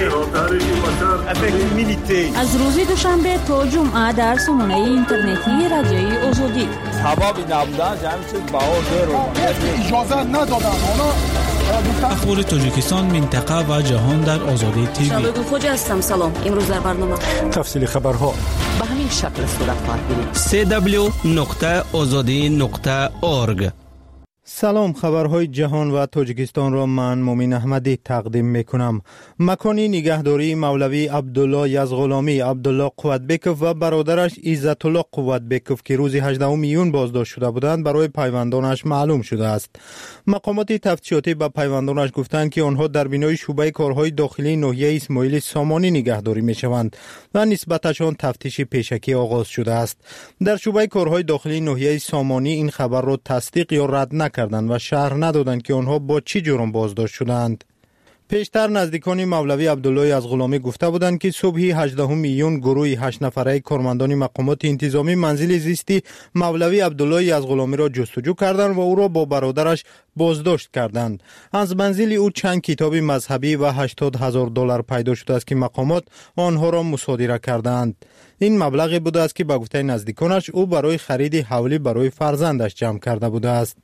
می‌کنم. از روز دوشنبه تا جمعه در سامانه اینترنتی رادیوی آزادی. هوا نبودن جمعی چیز باور اجازه ندادن. اخبار تاجیکستان، منطقه و جهان در آزادی تیوی. شباب خوش هستم. سلام. امروز در برنامه تفصیل خبرها به همین شکل صورت خواهد گرفت. www.azadi.org سلام، خبرهای جهان و تاجیکستان را من مومین احمدی تقدیم میکنم. مکان نگهداری مولوی عبدالله یزغلامی عبدالله قوتبکوف و برادرش عزت الله قوتبکوف که روز 18 میون بازداشت شده بودند برای پیوندانش معلوم شده است. مقامات تفتیشاتی به پیوندانش گفتند که آنها در بینای شعبه کارهای داخلی ناحیه اسماعیل سامانی نگهداری میشوند و نسبتشان تفتیش پیشکی آغاز شده است. در شعبه کارهای داخلی ناحیه سامانی این خبر را تصدیق یا رد نکردند و شرح ندادند که آنها با چی جرم بازداشت شدند. پیشتر نزدیکان مولوی عبدالله یزغلامی گفته بودند که صبح 18 میون گروه 8 نفره کارمندان مقامات انتظامی منزل زیستی مولوی عبدالله یزغلامی را جستجو کردند و او را با برادرش بازداشت کردند. از منزل او چند کتاب مذهبی و $80,000 پیدا شده است که مقامات آنها را مصادره کردند. این مبلغی بوده است که به گفته نزدیکانش او برای خرید حولی برای فرزندش جمع کرده بوده است.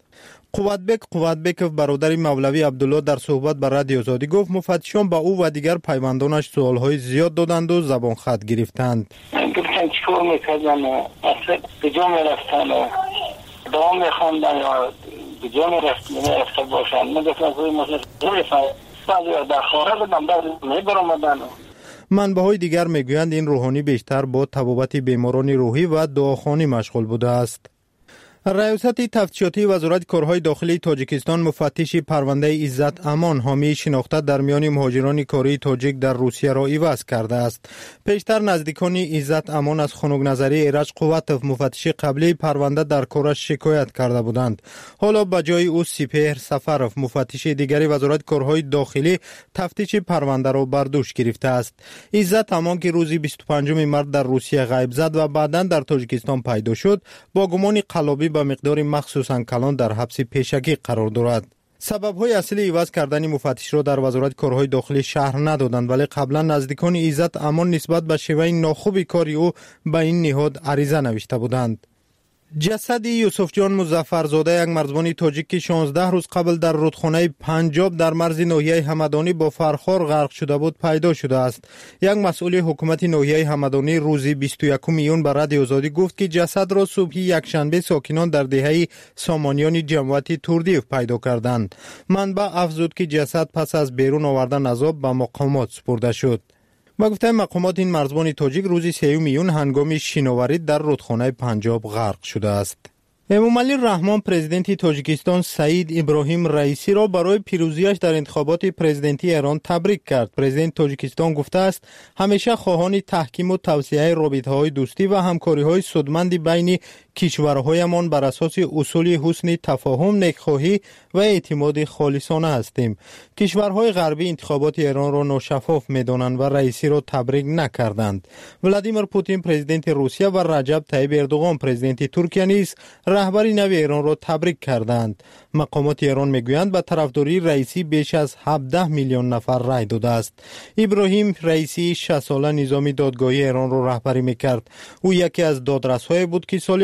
قوتبکوف برادر مولوی عبدالله در صحبت با رادیو آزادی گفت مفتشان با او و دیگر پیوندانش سوالهای زیاد دادند و زبان خط گرفتند. گفتن چیکار میکردن و اصلا کجا میرفتن و دعا میخواندن یا کجا میرفته باشن. من گفتم کوئی مسئله بعضی در خانه بودن بعضی میبرامدن. منبع‌های دیگر میگویند این روحانی بیشتر با طبابت بیماران روحی و دعاخوانی مشغول بوده است. ریاست تفتیشاتی وزارت کارهای داخلی تاجیکستان مفتش پرونده عزت امان حامی شناخته در میان مهاجران کاری تاجیک در روسیه را عوض کرده است. پیشتر نزدیکان عزت امان از خنک نظری ایرج قوتوف مفتش قبلی پرونده در کارش شکایت کرده بودند. حالا به جای او سپهر سفروف مفتش دیگری وزارت کارهای داخلی تفتیش پرونده را بر دوش گرفته است. عزت امان که روز 25 مارس در روسیه غیب زد و بعداً در تاجیکستان پیدا شد با گمان قلابی به مقدار مخصوصاً کلان در حبس پیشگی قرار دارد. سبب‌های اصلی عوض کردن مفتش را در وزارت کارهای داخلی شرح ندادند، ولی قبلا نزدیکان عزت امان نسبت به شیوه ناخوب کاری او به این نهاد عریضه نوشته بودند. جسد یوسف جان مظفرزاده یک مرزبان تاجیک که 16 روز قبل در رودخانه پنجاب در مرز ناحیه همدانی با فرخار غرق شده بود پیدا شده است. یک مسئول حکومت ناحیه همدانی روز 21 میون به رادیو آزادی گفت که جسد را صبح یکشنبه ساکنان در دهه سامانیان جمعیت توردیف پیدا کردند. منبع افزود که جسد پس از بیرون آوردن از آب به مقامات سپرده شد. با گفته مقامات این مرزبان تاجیک روز 3 میون هنگام شناوری در رودخانه پنجاب غرق شده است. امامعلی رحمان پرزیدنت تاجیکستان سعید ابراهیم رئیسی را برای پیروزیش در انتخابات پرزیدنتی ایران تبریک کرد. پرزیدنت تاجیکستان گفته است همیشه خواهان تحکیم و توسعه رابطه‌های دوستی و همکاری‌های سودمند بین کشورهایمان بر اساس اصول حسن تفاهم، نیکخواهی و اعتماد خالصانه هستیم. کشورهای غربی انتخابات ایران را ناشفاف می‌دانند و رئیسی را تبریک نکردند. ولادیمیر پوتین پرزیدنت روسیه و رجب طیب اردوغان پرزیدنت ترکیه نیز رهبری نو ایران را تبریک کردند. مقامات ایران میگویند به طرفداری رئیسی بیش از 17 میلیون نفر رای داده است. ابراهیم رئیسی 60 ساله نظام دادگاهی ایران را رهبری میکرد. او یکی از دادرس‌های بود که سال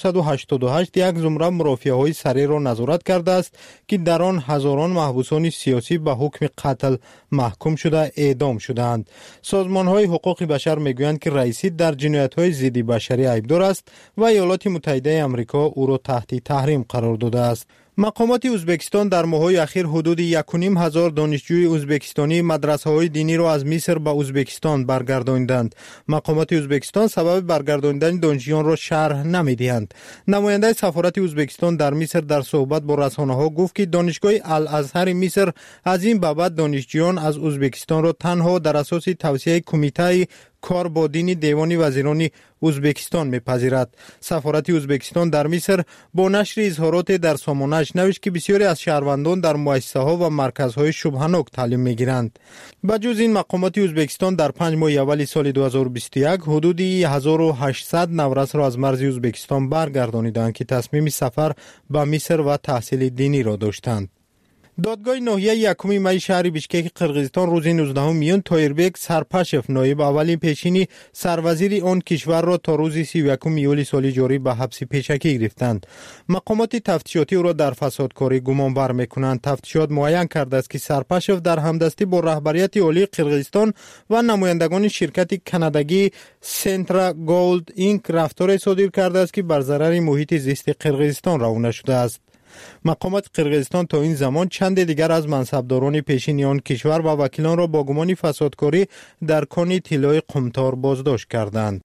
1988 یک زمره مرافعه‌های سریع را نظارت کرده است که در آن هزاران محبوسان سیاسی به حکم قتل محکوم شده اعدام شدند. سازمان‌های حقوق بشر میگویند که رئیسی در جنایت‌های ضد بشری عیبدار است و ایالات متحده آمریکا او را تحت تحریم قرار داده است. مقامات ازبکستان در ماه‌های اخیر حدود 1,500 دانشجوی ازبکستانی مدرسه‌های دینی را از مصر به ازبکستان برگرداندند. مقامات ازبکستان سبب برگرداندن دانشجویان را شرح نمی‌دهند. نماینده سفارت ازبکستان در مصر در صحبت با رسانه‌ها گفت که دانشگاه الازهر مصر از این بابت دانشجویان از ازبکستان را تنها در اساس توصیه کمیته کار با دین دیوان وزیران ازبکستان میپذیرد. سفارت ازبکستان در مصر با نشر اظهارات در سامانه‌اش نوشت که بسیاری از شهروندان در مؤسسه‌ها و مرکزهای شبهناک تعلیم میگیرند. بجز این مقامات ازبکستان در 5 ماه اول سال 2021 حدود 1800 نورس را از مرز ازبکستان برگردانیدند که تصمیم سفر به مصر و تحصیل دینی را داشتند. دادگاه ناحیه 1 می شهر بیشکک قرقیزستان روز 19 میون تایربک سرپشف نایب اولین پیشین سروزیر آن کشور را تا روز 31 ایول سال جاری به حبس پیشکی گرفتند. مقامات تفتیشاتی او را در فسادکاری گمان بر میکنند. تفتیشات معین کرده است که سرپشف در همدستی با رهبریت عالی قرقیزستان و نمایندگان شرکت کانادایی سنترا گولد اینک رفتار صادر کرده است که بر ضرر محیط زیست قرقیزستان روانه شده است. مقامات قرقیزستان تا این زمان چند دیگر از منصبداران پیشین آن کشور و وکیلان را با گمان فسادکاری در کان طلای قمتار بازداشت کردند.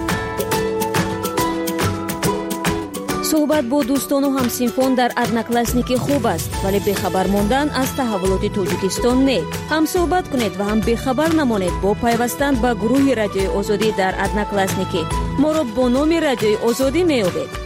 صحبت با دوستان و همسینفان در ادناکلاسنیکی خوب است، ولی بخبر موندن از تحولات تاجیکستان نه. هم صحبت کنید و هم بخبر نمانید با پیوستن به گروه رادیوی آزادی در ادناکلاسنیکی. ما را با نام رادیوی آزادی می‌یابید.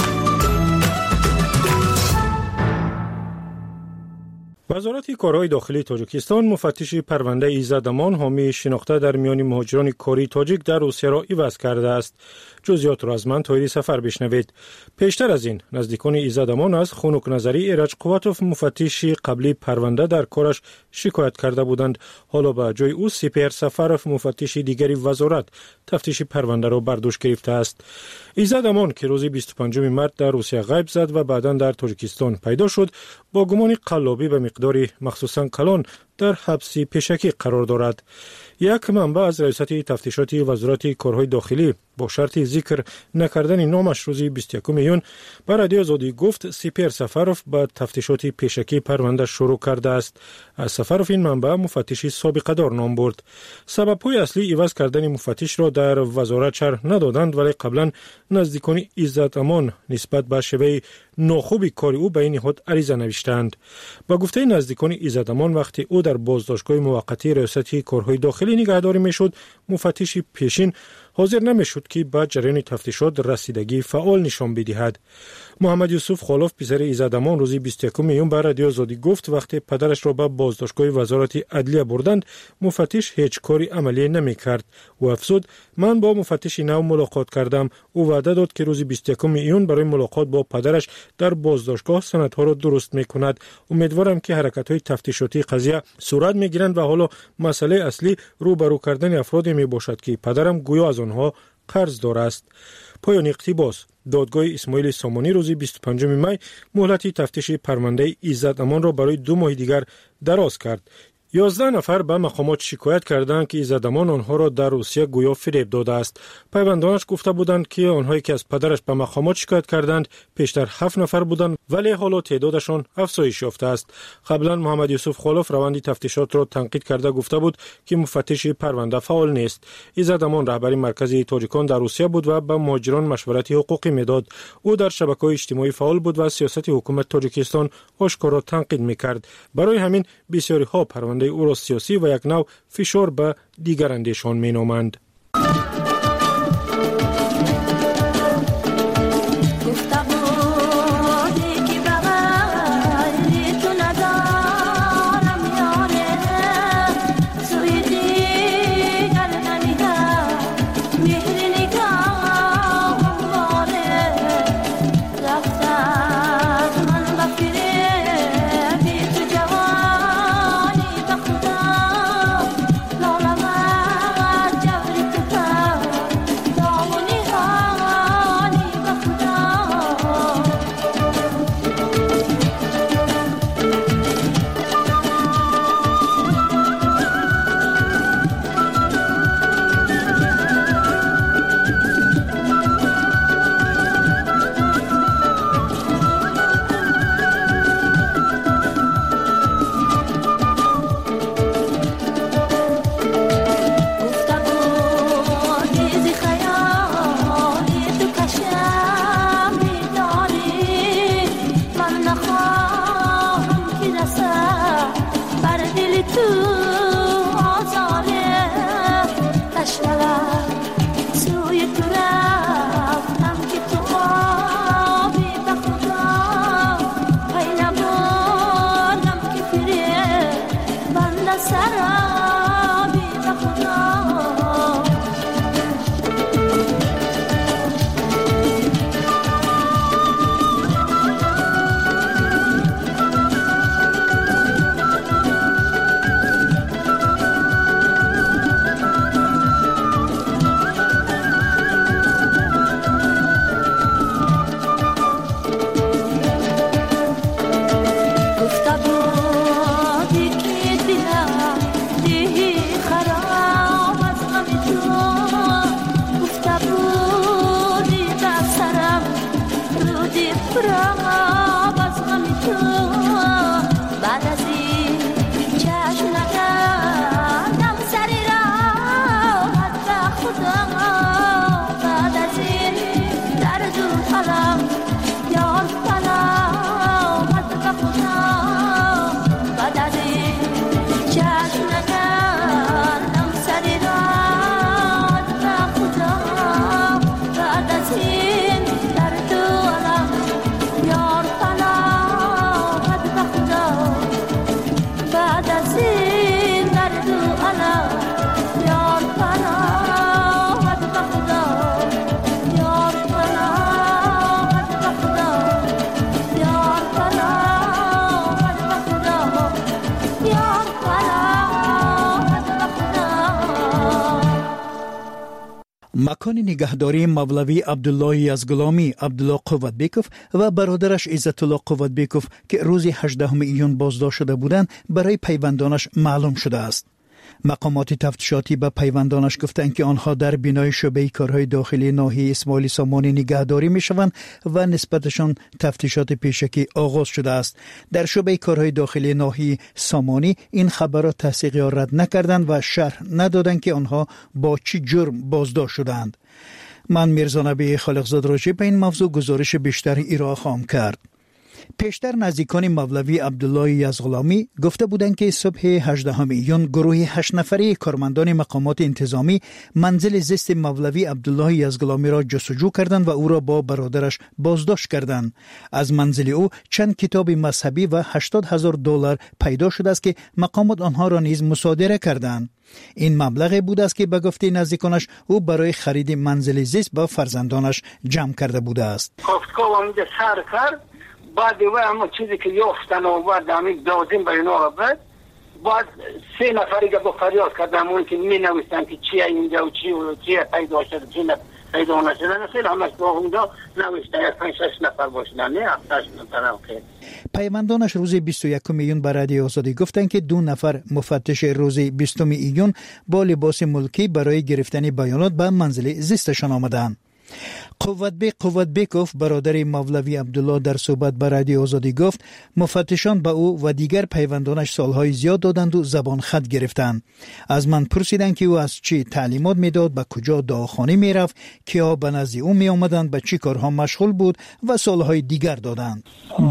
وزارت کارهای داخلی تاجیکستان مفتش پرونده ایزد امان حامی شناخته در میان مهاجران کاری تاجیک در روسیه را عوض کرده است. جزئیات را از من طاهری سفر بشنوید. پیشتر از این نزدیکان ایزد امان از خنک نظری ایرج قواتوف مفتش قبلی پرونده در کارش شکایت کرده بودند. حالا به جای او سپر سفروف مفتش دیگری وزارت تفتیش پرونده را بر دوش گرفته است. ایزد امان که روز 25 مارس در روسیه غیب زد و بعداً در تاجیکستان پیدا شد، با گمان قلابی به مقداری مخصوصاً کلان در حبس پیشکی قرار دارد. یک منبع از رئیست تفتیشات وزارت کارهای داخلی با شرط ذکر نکردن نامش روز 21 میلیون به رادیو آزادی گفت سپر سفروف با تفتیشات پیشکی پرونده شروع کرده است. از سفروف این منبع مفتشی سابقه دار نام برد. سبب‌های اصلی عوض کردن مفتش را در وزارت شرح ندادند، ولی قبلا نزدیکان ایزد امان نسبت به شیوه ناخوبی کار او به این نهاد عریضه نوشتند. با گفته نزدیکان ایزد امان وقتی او در بازداشتگاه موقتی ریاست کارهای داخلی نگهداری میشد، مفتش پیشین حاضر نمیشد که به جریان تفتیشات رسیدگی فعال نشان بدهد. محمد یوسف خالف پسر ایزد امان روز 21 میلیون به رادیو آزادی گفت وقتی پدرش را به بازداشتگاه وزارت عدلیه بردند، مفتش هیچ کاری عملی نمیکرد و افزود من با مفتش نو ملاقات کردم. او وعده داد که روز 21 میلیون برای ملاقات با پدرش در بازداشتگاه سندها را درست میکند. امیدوارم که حرکت‌های تفتیشاتی قضیه صورت میگیرند و حالا مسئله اصلی روبرو کردن افرادی میباشد که پدرم گویا از آنها قرض دار است. پایان اقتباس. دادگاه اسماعیل سامانی روز 25 می مهلت تفتیش پرونده ایزد امان را برای 2 ماه دیگر دراز کرد. 11 نفر به مقامات شکایت کردند که ایزد امان آنها را در روسیه گویا فریب داده است. پیوندانش گفته بودند که آنهایی که از پدرش به مقامات شکایت کردند پیشتر 7 نفر بودند، ولی حالا تعدادشان افزایش یافته است. قبلا محمد یوسف خالف روند تفتیشات را تنقید کرده گفته بود که مفتش پرونده فعال نیست. ایزد امان رهبر مرکز تاجیکان در روسیه بود و به مهاجران مشورت حقوقی میداد. او در شبکه‌های اجتماعی فعال بود و سیاست حکومت تاجیکستان آشکارا تنقید میکرد. برای همین بسیاری ها پرونده او را سیاسی و یک نوع فشار به دیگر اندیشان مینامند. مکان نگهداری مولوی عبدالله یزغلامی عبدالله قوتبیکوف و برادرش عزت الله قوتبیکوف که روز 18 ایون بازداشت شده بودند برای پیوندانش معلوم شده است. مقامات تفتیشاتی به پیوندانش گفتند که آنها در بینای شعبه کارهای داخلی ناحیه اسماعیل سامانی نگهداری میشوند و نسبتشان تفتیشات پیشکی آغاز شده است. در شعبه کارهای داخلی ناحیه سامانی این خبر را تصدیق یا رد نکردند و شرح ندادند که آنها با چه جرم بازداشت شدند. من میرزا نبی خالقزاد راجع به این موضوع گزارش بیشتر ارائه خواهم کرد. پیشتر نزدیکان مولوی عبدالله یزغلامی گفته بودند که صبح 18 ایون گروه 8 نفره کارمندان مقامات انتظامی منزل زیست مولوی عبدالله یزغلامی را جستجو کردند و او را با برادرش بازداشت کردند. از منزل او چند کتاب مذهبی و $80,000 پیدا شده است که مقامات آنها را نیز مصادره کردند. این مبلغ بود است که به گفته نزدیکانش او برای خرید منزل زیست با فرزندانش جمع کرده بوده است. بعد و اما چیزی که یافتن و بعد همین دادیم به اینا بعد 3 نفری که با فریاد کردن اون که می نویسن که چیه اینجا و چیه پیدا شده چی پیدا نشده خیلی همش با اونجا نوشتن 5-6 نفر باشدن نه 7-8 نفر. پیوندانش روز 21 ایون به رادیو آزادی گفتند که 2 نفر مفتش روز 20 ایون با لباس ملکی برای گرفتن بیانات به منزل زیستشان آمدند. قوتبیکوف برادر مولوی عبدالله در صحبت با رادیو آزادی گفت مفتشان به او و دیگر پیوندانش سالهای زیاد دادند و زبان خط گرفتند. از من پرسیدند که او از چی تعلیمات میداد، به کجا دعاخانه میرفت، کیا به نزد او می آمدند، به چی کارها مشغول بود و سالهای دیگر دادند.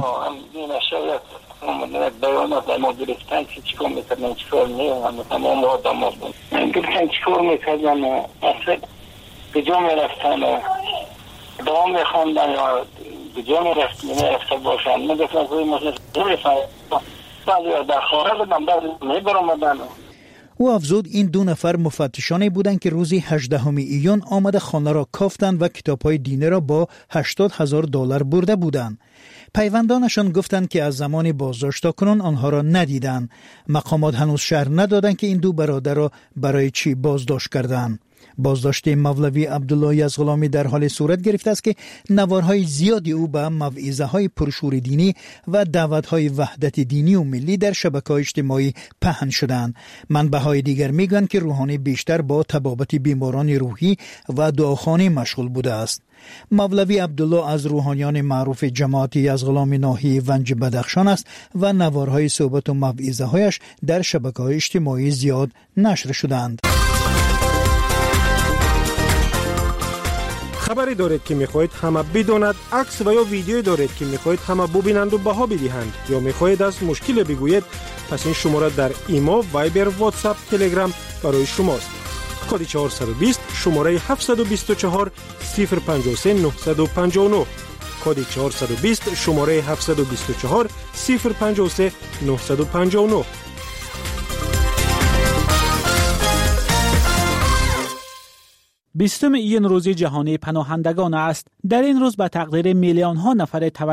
بیانات ما گرفتن که چیکار میکردن چیکار نمی‌کردن تمام آدم‌ها گفتن چیکار میکردن اصلا به جا میرفتن و دعا میخواندن یا به جا میرفته باشن میگفتن که مثل بعضی در خانه بودن بعضی میبرامدن. او افزود این 2 نفر مفتشانی بودند که روز 18 ایون آمده خانه را کافتند و کتاب‌های دینی را با $80,000 برده بودند. پیوندانشان گفتند که از زمان بازداشت تا کنون آنها را ندیدند. مقامات هنوز شرح ندادند که این 2 برادر را برای چی بازداشت کردند. بازداشت مولوی عبدالله یزغلامی در حال صورت گرفته است که نوارهای زیادی او به موعظه‌های پرشور دینی و دعوت‌های وحدت دینی و ملی در شبکه‌های اجتماعی پهن شدند. منبع‌های دیگر میگویند که روحانی بیشتر با طبابت بیماران روحی و دعاخانه مشغول بوده است. مولوی عبدالله از روحانیان معروف جماعت یزغلامی ناحیه ونج بدخشان است و نوارهای صحبت و موعظه‌هایش در شبکه‌های اجتماعی زیاد نشر شدند. خبری دارید که میخواهید همه بداند، عکس و یا ویدیویی دارید که میخواهید همه ببینند و بها بدهند یا میخواهید از مشکل بگویید، پس این شماره در ایما، وایبر، واتساپ، تلگرام برای شماست. کد 420 شماره 724 053 959 کد 420 شماره 724 053 959. 20 ایون روز جهانی پناهندگان است. در این روز به تقدیر میلیون ها نفر